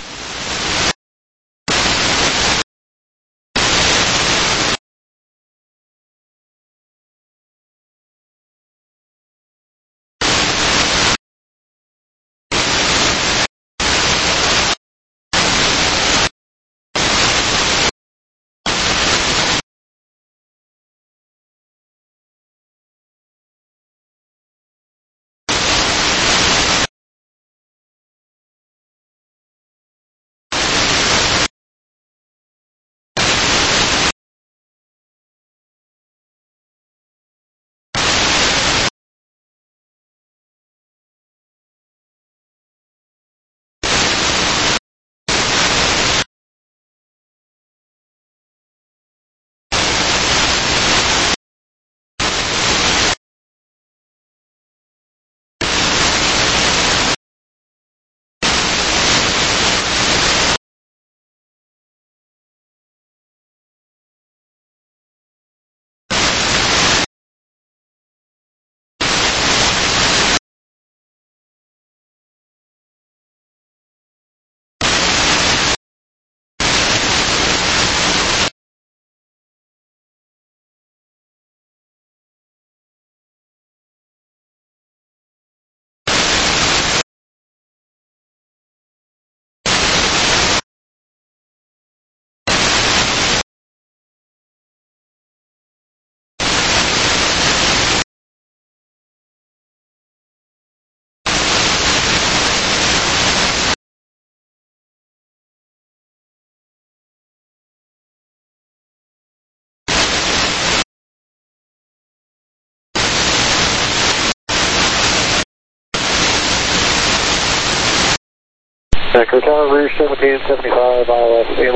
Vancouver Tower, rear seventeen seventy-five, I L S, eight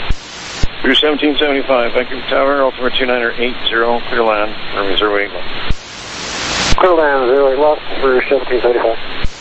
left. Rear seventeen seventy-five, Vancouver Tower, altimeter two niner eight zero, clear to land, runway zero eight left. Clear to land, zero eight left, rear seventeen seventy-five.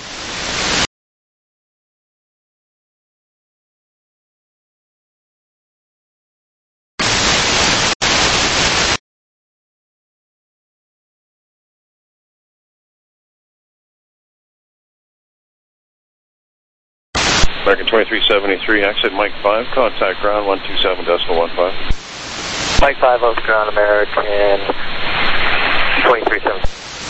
American twenty-three seventy-three, exit Mike five, contact ground one two seven decimal one five. Mike five, off ground, American twenty-three seventy-three.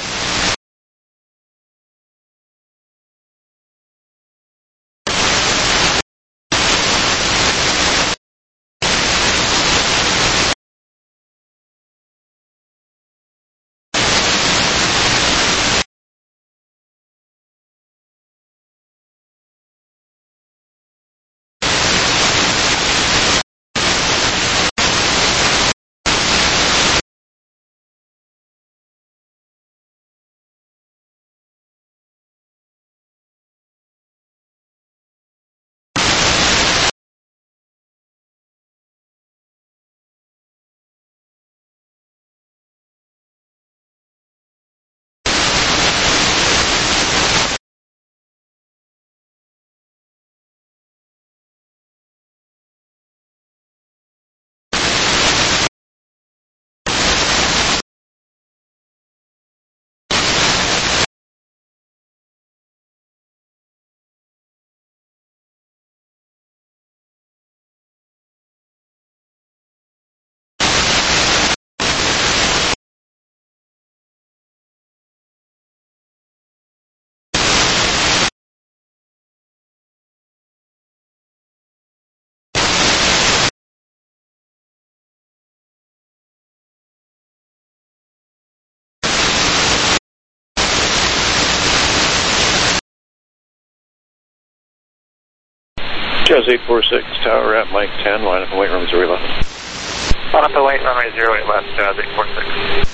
Jazz eight four six, Tower at Mike ten, line up and wait, runway zero eight left. Line up and wait, runway zero eight left, Jazz eight four six.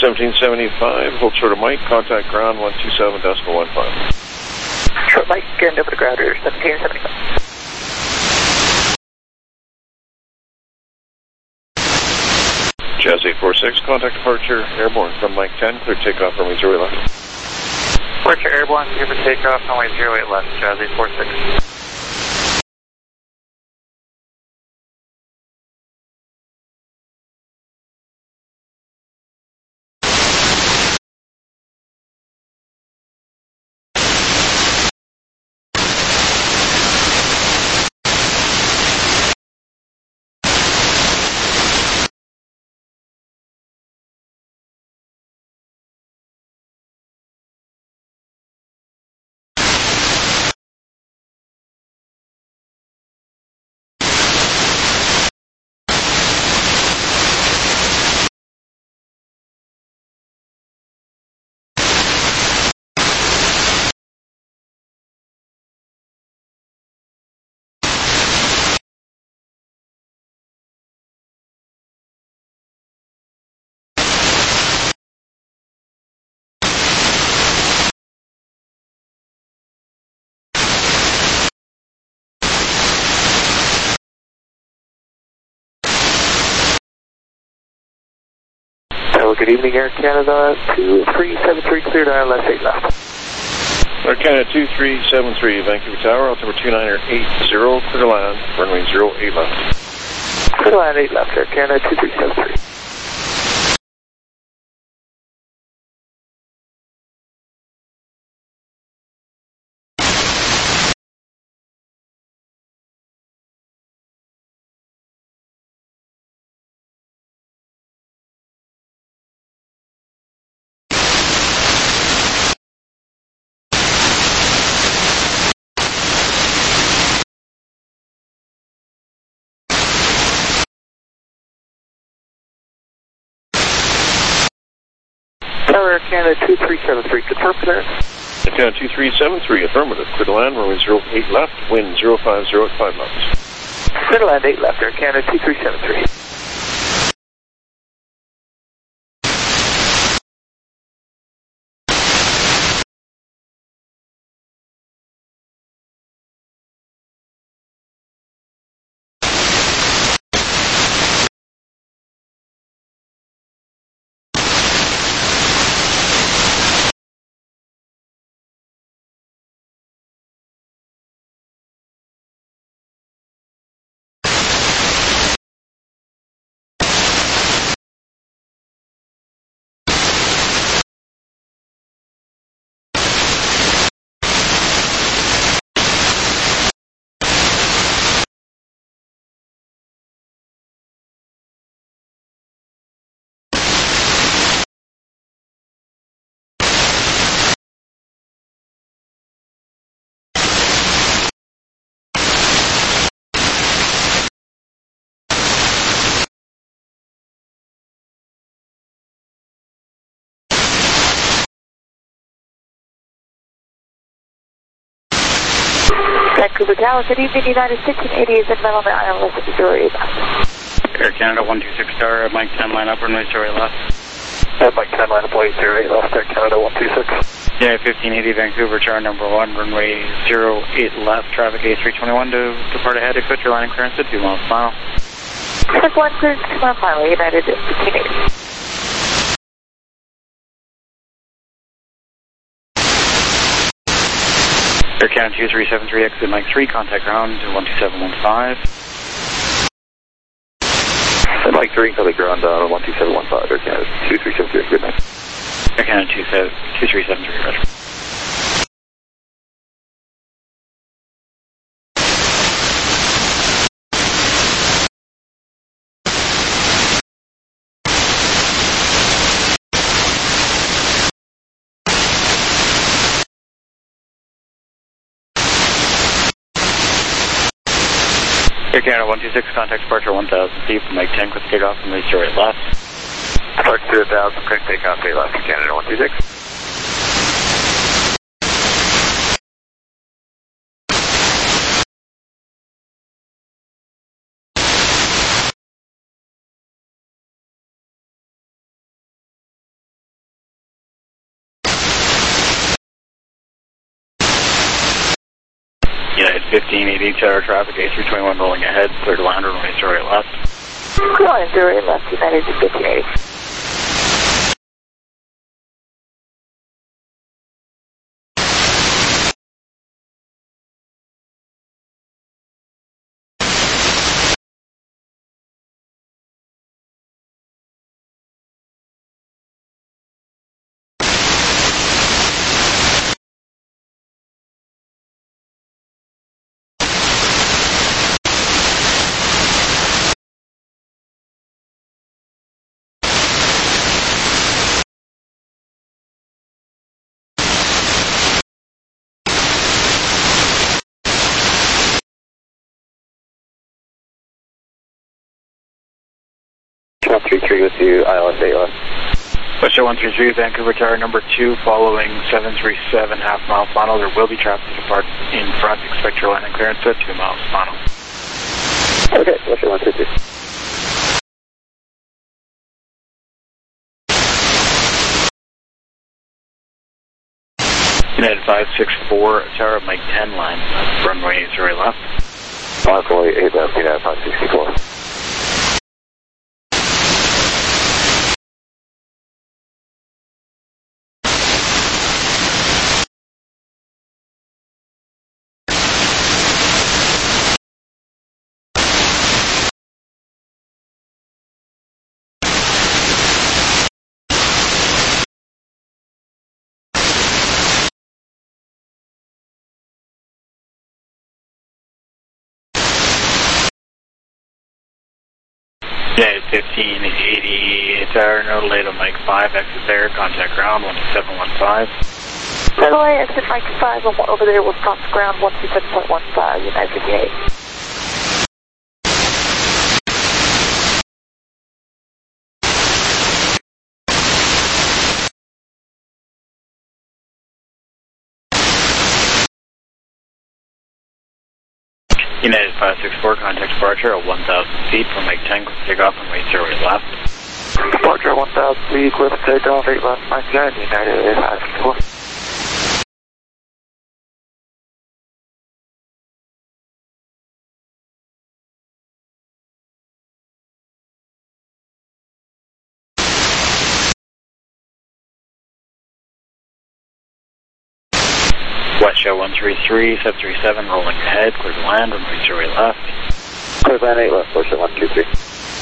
seventeen seventy-five, hold short of Mike, contact ground one two seven decimal one five. Short Mike, getting over to ground here, seventeen seventy-five. Jazz eight four six, contact departure, airborne from Mike ten, clear takeoff, runway zero eight left. Departure airborne, clear for takeoff, runway zero eight left, Jazz eight four six. Good evening, Air Canada two three seven three, cleared I L S eight left. Air Canada two three seven three, Vancouver Tower, altimeter two nine eight zero, clear to land, runway zero eight left. Clear to land eight left, Air Canada two three seven three. Tower, Air Canada two three seven three, confirm clearance. Air Canada two three seven three, affirmative, clear to land, runway zero eight left, wind zero five zero at five knots. Clear to land eight left, Air Canada two three seven three. Vancouver Tower, good evening, United sixteen eighty is in Middle I L S zero eight left. Air Canada one two six Star, Mike ten line up, runway zero eight left. Uh, Mike ten line up, runway zero eight left, Air Canada one two six. Yeah, fifteen eighty Vancouver Tower number one, runway zero eight left, traffic A three twenty-one to depart ahead, accept your landing clearance at two miles per mile. Traffic one clearance two miles per mile, United fifteen eighty. Air Canada two three seven three, exit Mike three, contact ground to one two seven one five. Mike three, contact ground on one two seven one five, Air Canada two three seven three, good night. Air Canada two three seven three, roger. Air Canada one two six, contact departure one thousand feet from Mike ten, quick takeoff from zero eight left. Departure one thousand, quick takeoff, eight left, Canada one two six. fifteen eighty, tower traffic, A three twenty-one rolling ahead, clear to land, runway zero eight left. Runway zero eight left, United to fifteen eighty. one three three with you, I L S eight left. West one three three, Vancouver Tower number two, following seven three seven, half mile final. There will be traffic to depart in front. Expect your landing clearance at two miles final. Okay, West one three three. United five six four, Tower, Mike ten line, runway zero left. Runway eight left, United five six four. United fifteen eighty, Tower, no delay to Mike five, exit there, contact ground one two seven one five. No delay, exit Mike five, over there with contact ground one two seven point one five, United fifteen eighty. United five six four, contact departure at one thousand feet from Mike ten, take off and wait zero eight left. Departure at one thousand feet, clear for takeoff, eight left, Mike ten, United five six four. West show one three three, seven three seven, rolling ahead, clear to land, runway zero eight left. Clear to land eight left, West show one two three.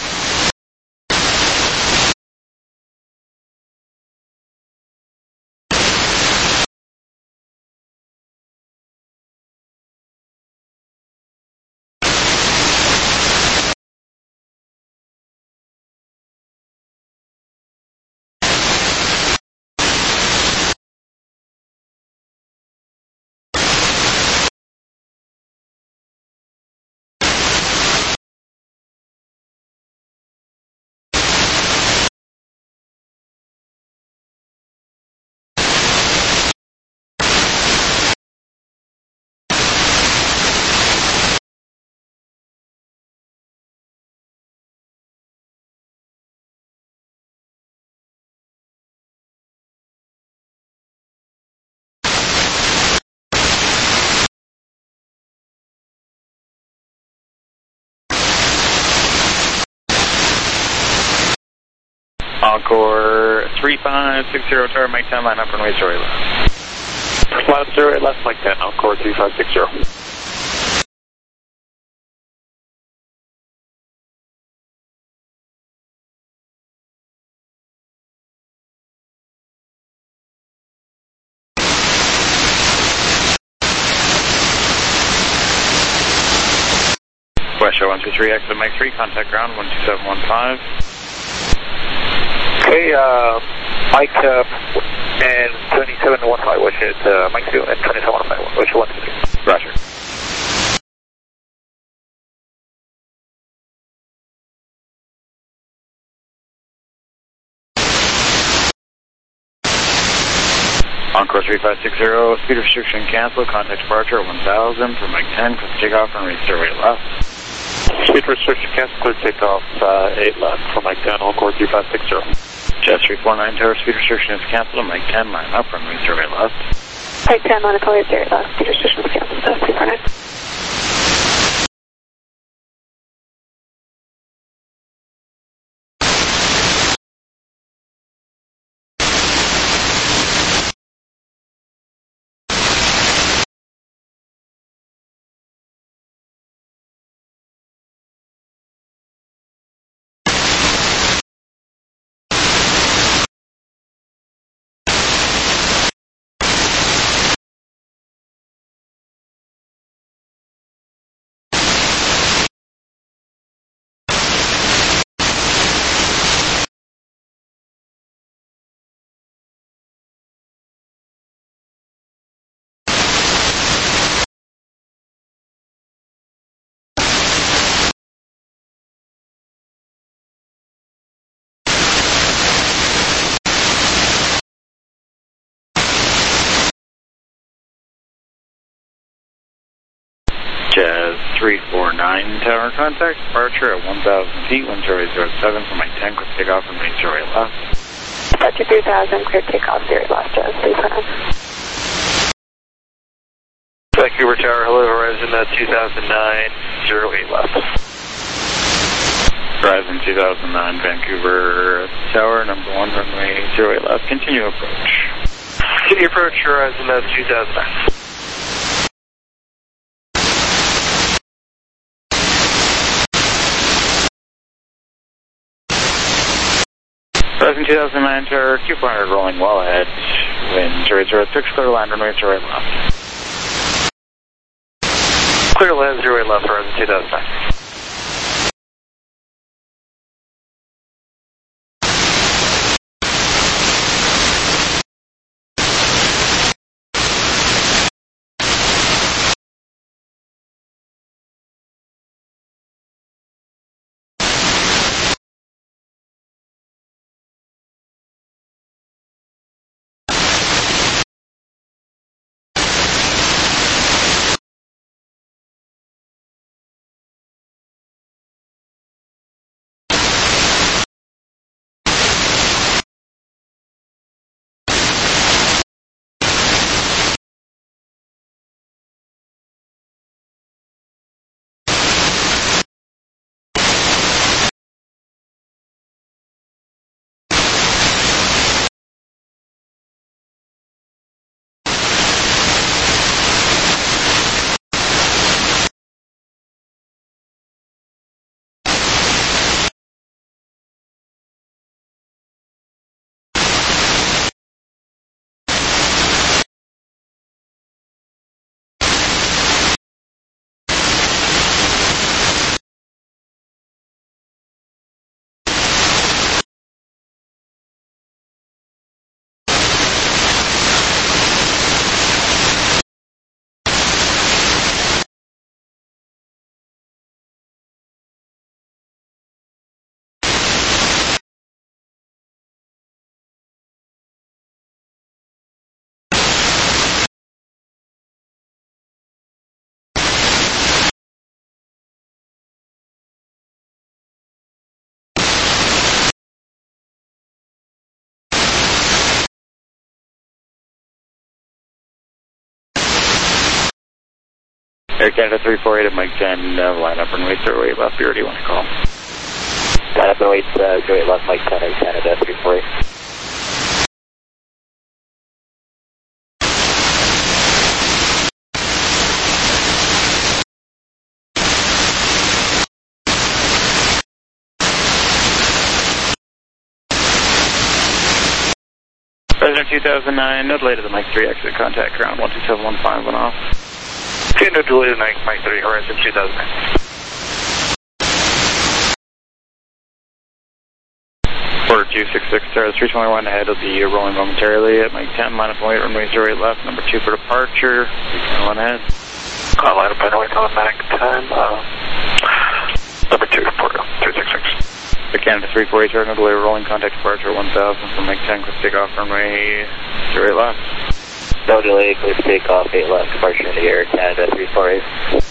Encore three five six zero, Tower, Mike ten, line up runway zero eight left. Line up zero eight left, Mike ten, Encore three five six zero. West show one two three, exit Mike three, contact ground one two seven one five. Okay, uh, Mike uh, and twenty-seven one five, which is uh, Mike two and twenty-seven one five, which is one two three. Roger. Encore three five six zero, speed restriction cancel, contact departure at one thousand for Mike ten, clear takeoff, runway zero eight left. Speed restriction cancel, clear takeoff, uh, eight left for Mike ten, Encore three five six zero. Jet three four nine, Tower, speed restriction is canceled, Mike ten, line up, runway zero eight left. Mike ten, line up, zero eight left, speed restriction is canceled, three four nine. three four nine, tower contact, departure at one thousand feet, one zero zero seven for Mike ten, quick takeoff from Mike zero eight left. Departure three thousand, clear takeoff, zero eight left, Jazz, please run. Vancouver Tower, hello, Horizon uh, two thousand nine, zero eight left. Horizon two thousand nine, Vancouver Tower, number one, runway zero eight left, continue approach. Continue approach, Horizon uh, two thousand nine. Horizon two thousand nine, Tower, Q four hundred rolling well ahead, wind zero zero six, clear land, runway zero eight left. Clear land, zero eight left, Horizon two thousand nine. Air Canada three four eight at Mike ten, uh, line up runway zero eight left, you already want to call. Line up runway uh, zero eight left, Mike ten, Air Canada three four eight. President two thousand nine, no delay to the Mike three exit, contact ground one two seven one five, one off. Okay, no delay to Mike, Mike three, Horizon two thousand nine. Quarter two six six, Tower three twenty-one ahead will be rolling momentarily at Mike ten, line up and wait, runway zero eight left, number two for departure, three twenty-one ahead. Uh, line up and wait, automatic time, uh, number two, Porto, three six six. Air Canada three four eight, no delay, rolling contact departure one thousand from Mike ten, quick takeoff runway zero eight left. No delay, clear for takeoff, eight left, departure in the air, Canada three four eight.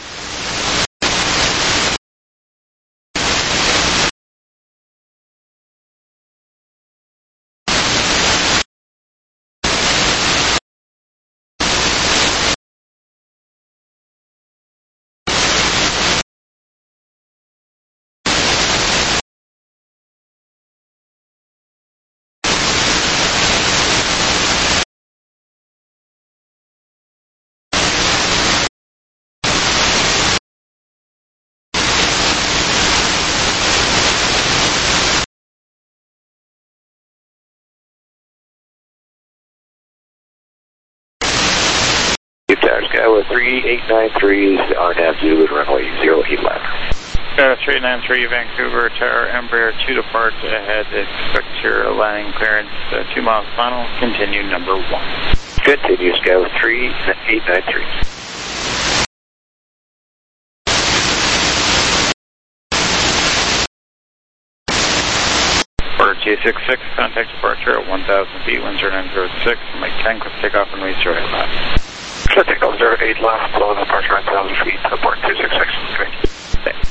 Tower Skyway three eight nine three on Nav Zulu runway zero eight left. Tower three nine three, Vancouver Tower, Embraer two depart ahead, expect your landing clearance uh, two miles final, continue number one. Continue Skyway three eight nine three. Order two six six, contact departure at one thousand feet, wind zero nine zero six, Mike ten, quick takeoff and reach zero eight left. Clear takeoff zero eight left, below departure nine thousand feet, port two six six. Great. Thanks.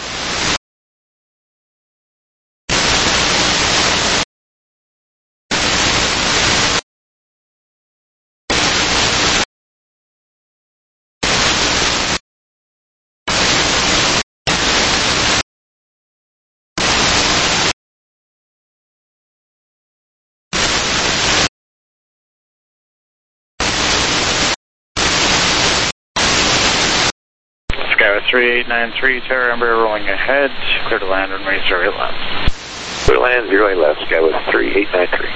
three eight nine three, Terra Embraer rolling ahead, clear to land, runway zero eight left. Clear to land, zero eight left, Skywest three eight nine three.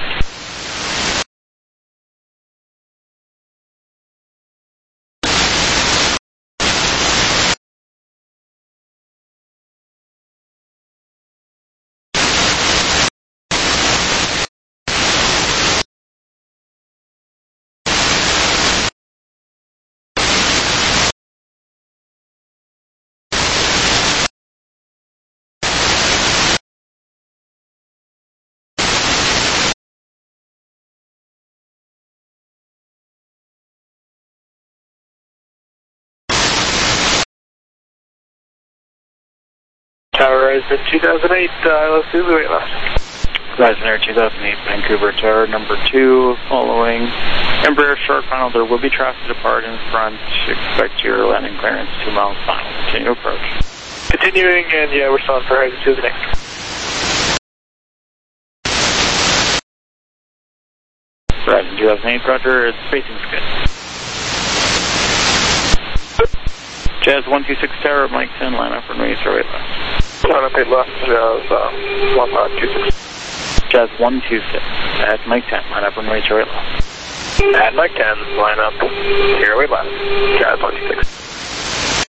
Tower Horizon two thousand eight, uh, let's do the eight left. Horizon Air two thousand eight, Vancouver Tower number two, following Embraer short final, there will be traffic depart in front, expect your landing clearance two miles final, continue approach. Continuing, and yeah, we're still on for Horizon two thousand eight. Horizon two thousand eight, Roger, spacing's good. Jazz one two six Tower, Mike ten, line up runway zero eight left. Line up eight left, Jazz um, one five two six. Jazz one two six, at Mike ten, line up runway zero eight left. At Mike ten, line up zero eight left, Jazz one two six.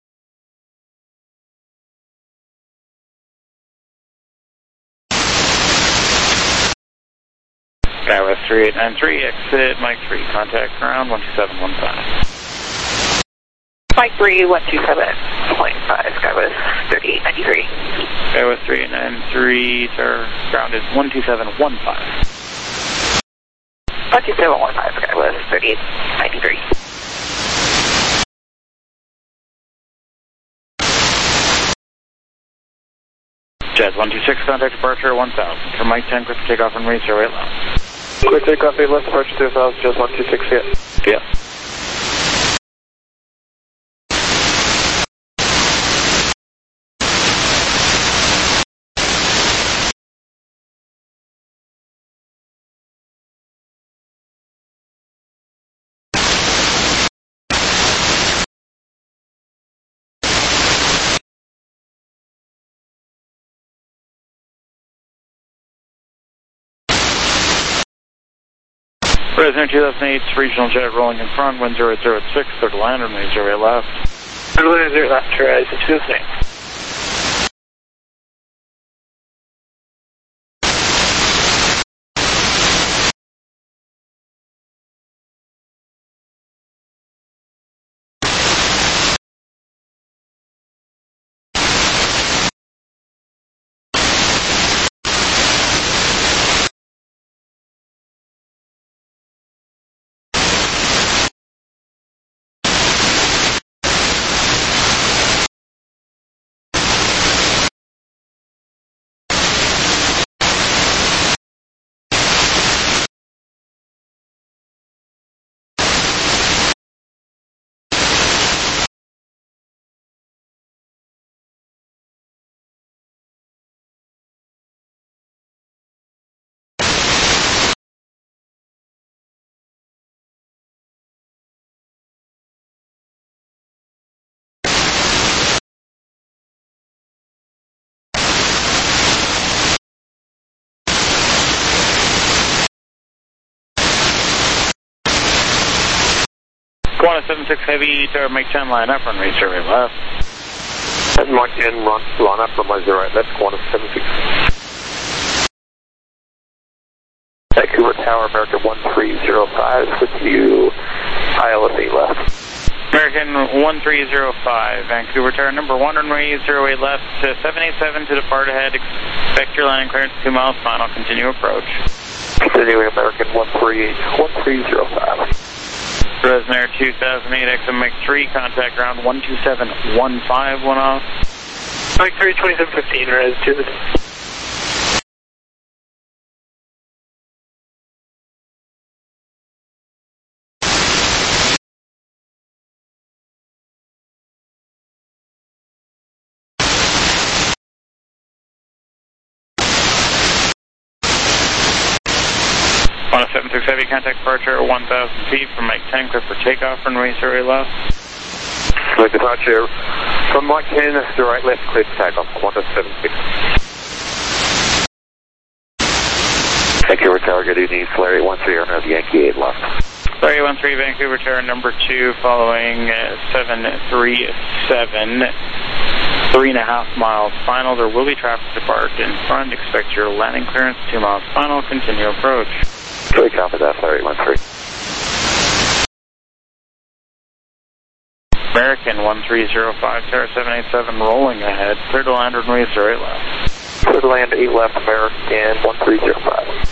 Skywest three eight nine three, exit Mike three, contact ground one two seven one five. Mike three, one two seven point five, Skywest thirty-eight ninety-three. Skywest three eight nine three, sir, ground is one two seven one five. one two seven one five, Skywest thirty-eight ninety-three. Jazz one two six, contact departure one thousand. For Mike ten, quick takeoff and reach zero eight left. Quick takeoff eight left, departure two thousand, Jazz one two six, yeah. Yeah. Horizon two thousand eight, regional jet rolling in front, wind zero eight zero six, clear to land, runway zero eight left. Clear to land, zero eight left, Horizon two thousand eight. Quanta seven six Heavy, Tower Mike ten, line up, runway zero eight left. And Mike ten, run, line up, runway zero eight left, Quanta seven six. Vancouver Tower, American one three zero five, with you, I L S eight left. American one three zero five, Vancouver Tower number one, runway zero eight left, to seven eight seven to depart ahead, expect your landing clearance two miles final, continue approach. Continuing American one three zero five. Fresno two thousand eight, X M Mike three, contact ground one two seven one five, one off. Mike three, twenty-seven fifteen, res two. one oh seven six Heavy, contact departure one thousand feet from Mike ten, clear for takeoff, runway zero left. Clear departure from Mike ten, zero eight left, clear for takeoff, one oh seven six. Vancouver Tower, good evening, Flare eight one three, runway Yankee eight left. Flare eight one three, Vancouver Tower number two, following uh, seven three seven, three and a half miles final. There will be traffic depart in front. Expect your landing clearance, two miles final, continue approach. Clear, copy that, Flare eight one three. American one three zero five, Tower seven eight seven, rolling ahead. Clear to land, runway zero eight left. Clear to land, eight left, American one three zero five.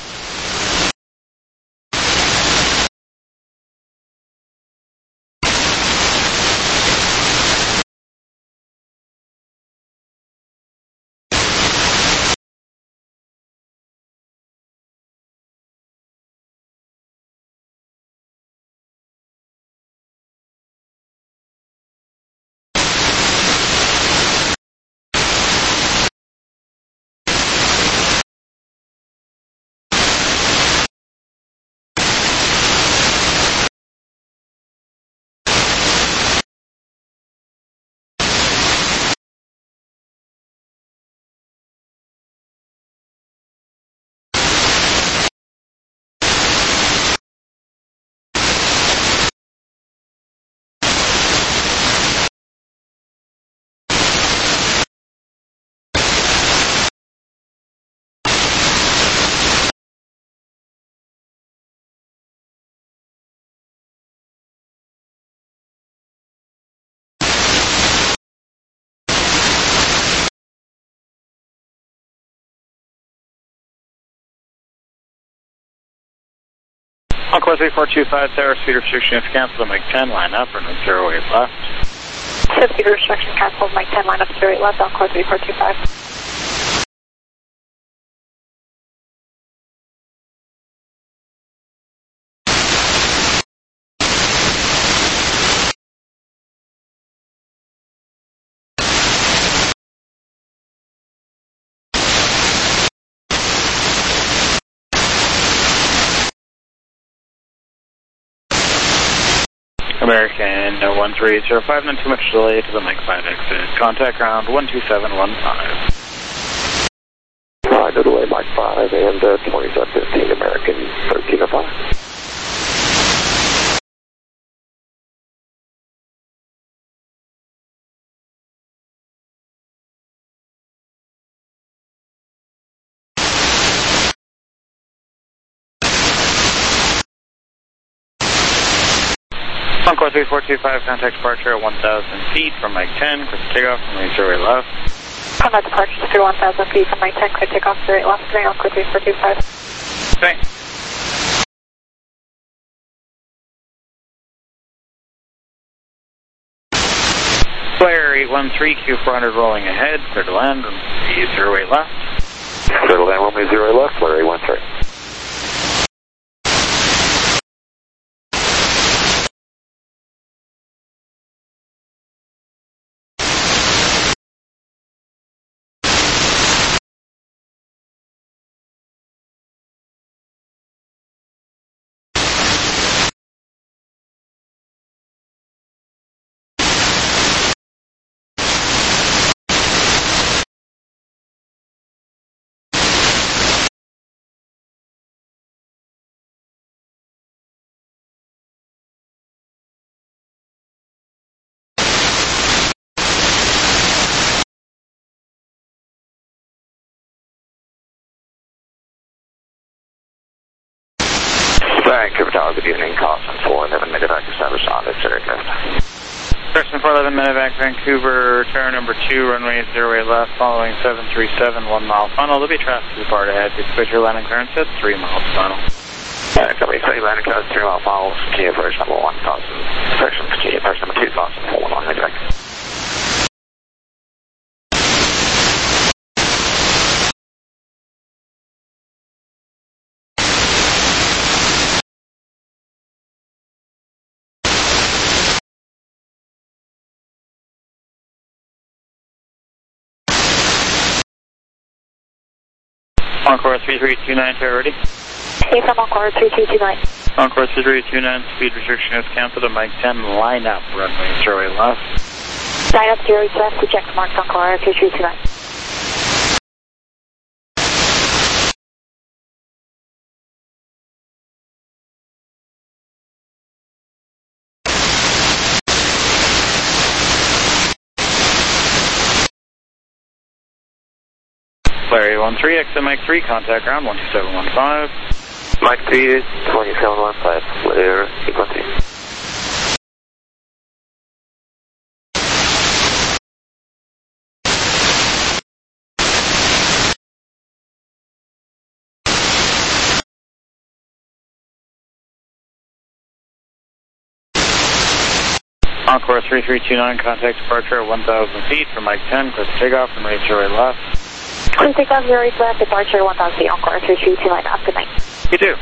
Concourse three four two five, Tower, speed restriction is canceled, Mike ten, line up, runway zero eight left. Speed restriction canceled, Mike ten, line up, zero eight left, Concourse three four two five. American one three zero five, not too much delay to the Mike five exit. Contact ground one two seven one five. Right, no delay, Mike five and uh, twenty-seven fifteen, American thirteen oh five. Concourse three four two five, contact departure at one thousand feet from Mike ten, clear for takeoff, runway zero eight left. Contact departure through one thousand feet from Mike ten, clear takeoff, zero eight left, Concourse three four two five. Thanks. Flare eight one three, Q four hundred rolling ahead, clear to land, runway zero eight left. Clear to land, runway zero eight left, Flare eight one three. Vancouver Tower, good evening, Caution four eleven, Medevac service on this aircraft. Person four eleven, Medevac, Vancouver, Tower number two, runway zero eight left, following seven three seven, one mile final. There'll be traffic to depart ahead. Expect your landing clearance at three miles final. Uh, copy, three landing close, three mile miles, Key approach number one thousand, section Key approach number two thousand, four one one, midway. Encore three three two nine, Tower ready. Hey, from Encore three three two nine. Encore three three two nine, speed restriction is canceled at Mike ten, line up, runway zero eight left. Line up zero eight left, eject marks Encore three three two nine. Larry one three, exit Mike three, contact ground one two seven one five. Mike three, twenty-seven one five, clear, frequency. Encore three three two nine, contact departure at one thousand feet from Mike ten, clear for takeoff and range zero eight left. Clear takeoff zero eight left, departure one thousand feet, Encore three three two nine, up to night. You do.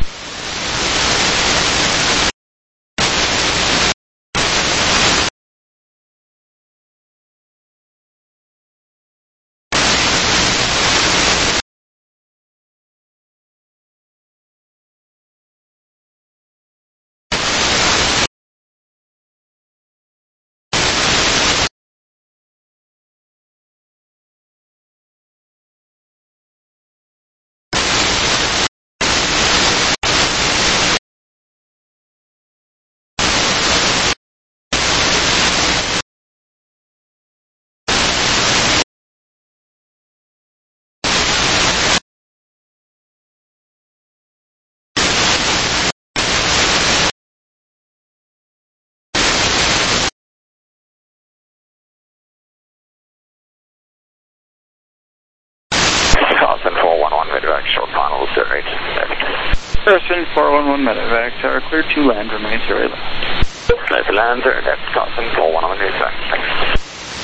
four one one, medevac, short final, zero eight. Person four one one, medevac, tower clear to land, remain zero eight left. Clear to land, zero eight, Carson, four one one, medevac, thanks.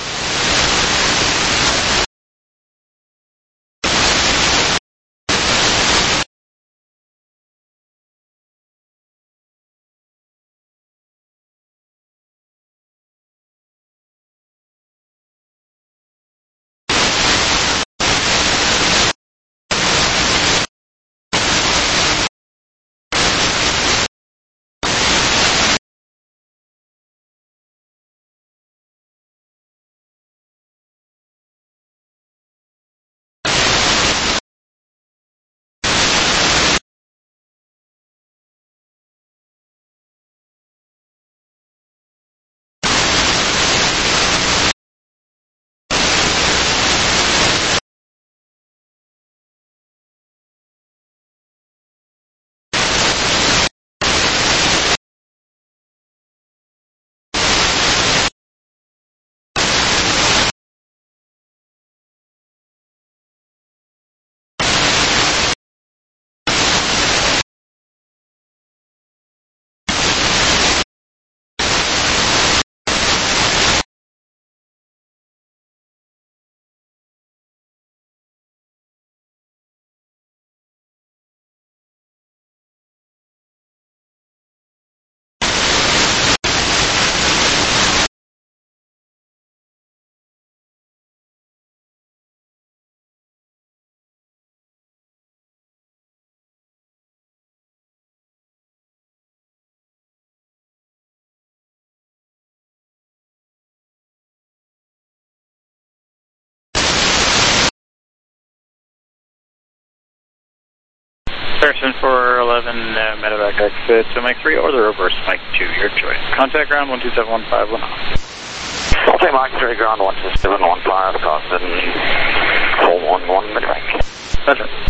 Person four eleven, uh, medevac exit to Mike three or the reverse Mike two, your choice. Contact ground one two seven one five, one off. Okay, Mike three, ground one two seven one five, Carson, four one one, medevac. That's right.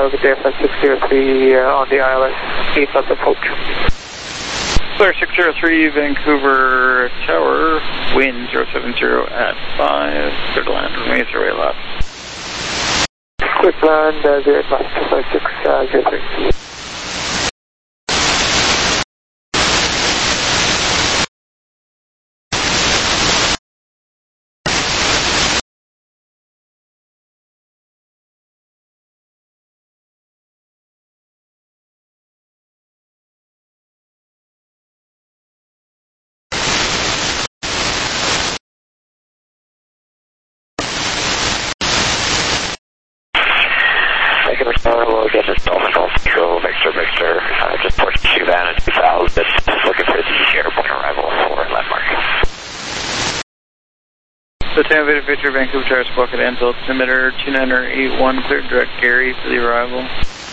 Uh, good day, flight six zero three uh, on the I L S, eight left approach. Clear six zero three, Vancouver Tower, wind zero seven zero at five, clear to land, runway zero eight left. Quick land, uh, zero eight left, flight six zero three. We'll get this Dolphin Golf Control, Victor, Victor, uh, just port Savannah two thousand, just looking for the airplane arrival for landmark. The Tampa Bay Victor, Vancouver Tower, Squawk at Ansel, altimeter two niner eight one, clear direct Gary for the arrival.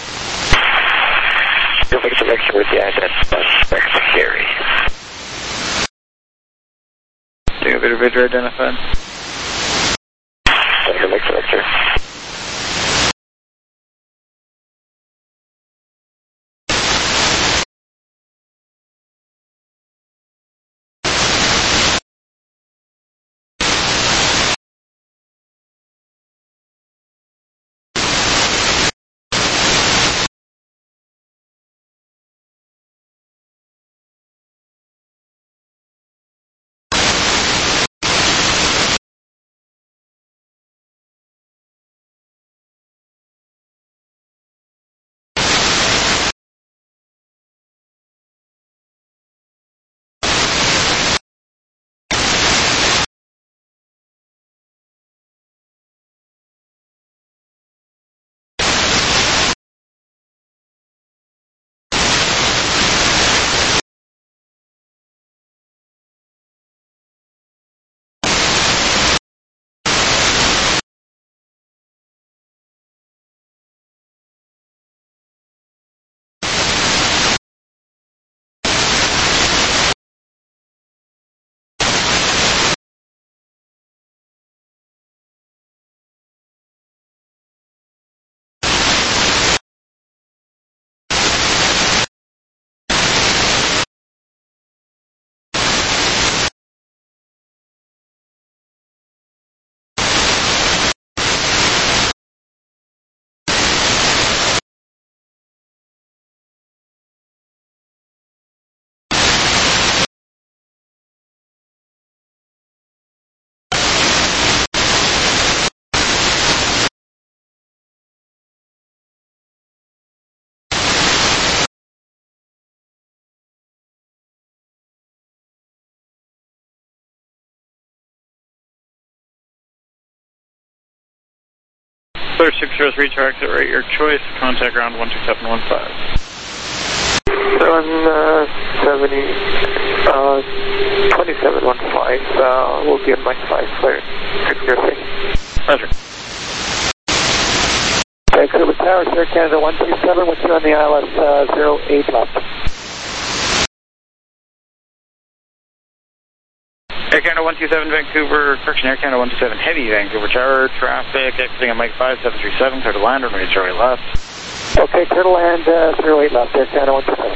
Victor, Victor with the access, suspect Gary. Tampa Bay Victor identified. Victor, Victor, Victor. Clear six zero three, to exit right your choice, contact ground one two seven one five. seven seventy, uh, twenty-seven one five, uh, we'll give Mike five clear, six zero three. Roger. Vancouver Tower, Air Canada one two seven, with you on the I L S uh, zero eight left. Air Canada one two seven, Vancouver, correction, Air Canada one two seven, heavy, Vancouver Tower, traffic, exiting at Mike five seven three seven, clear to land, runway zero eight left. Okay, clear to land, uh, zero eight left, Air Canada one two seven.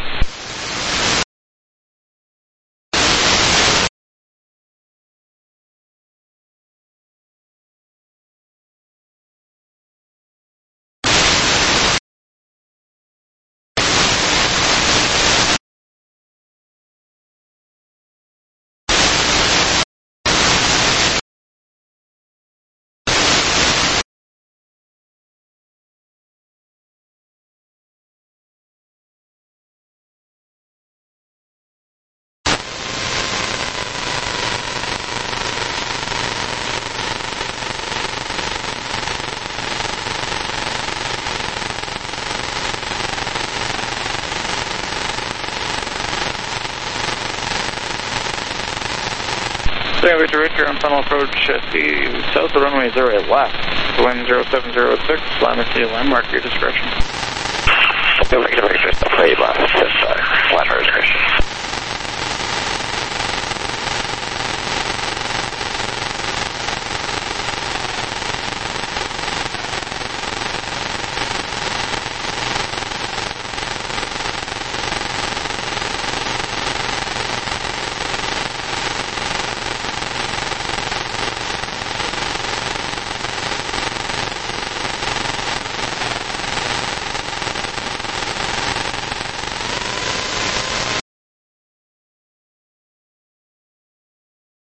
Victor Victor on final approach at the south of runway zero eight left. Wind zero seven zero six, landing to landmark, your discretion. Victor Victor, zero eight left, that's uh, landmark discretion.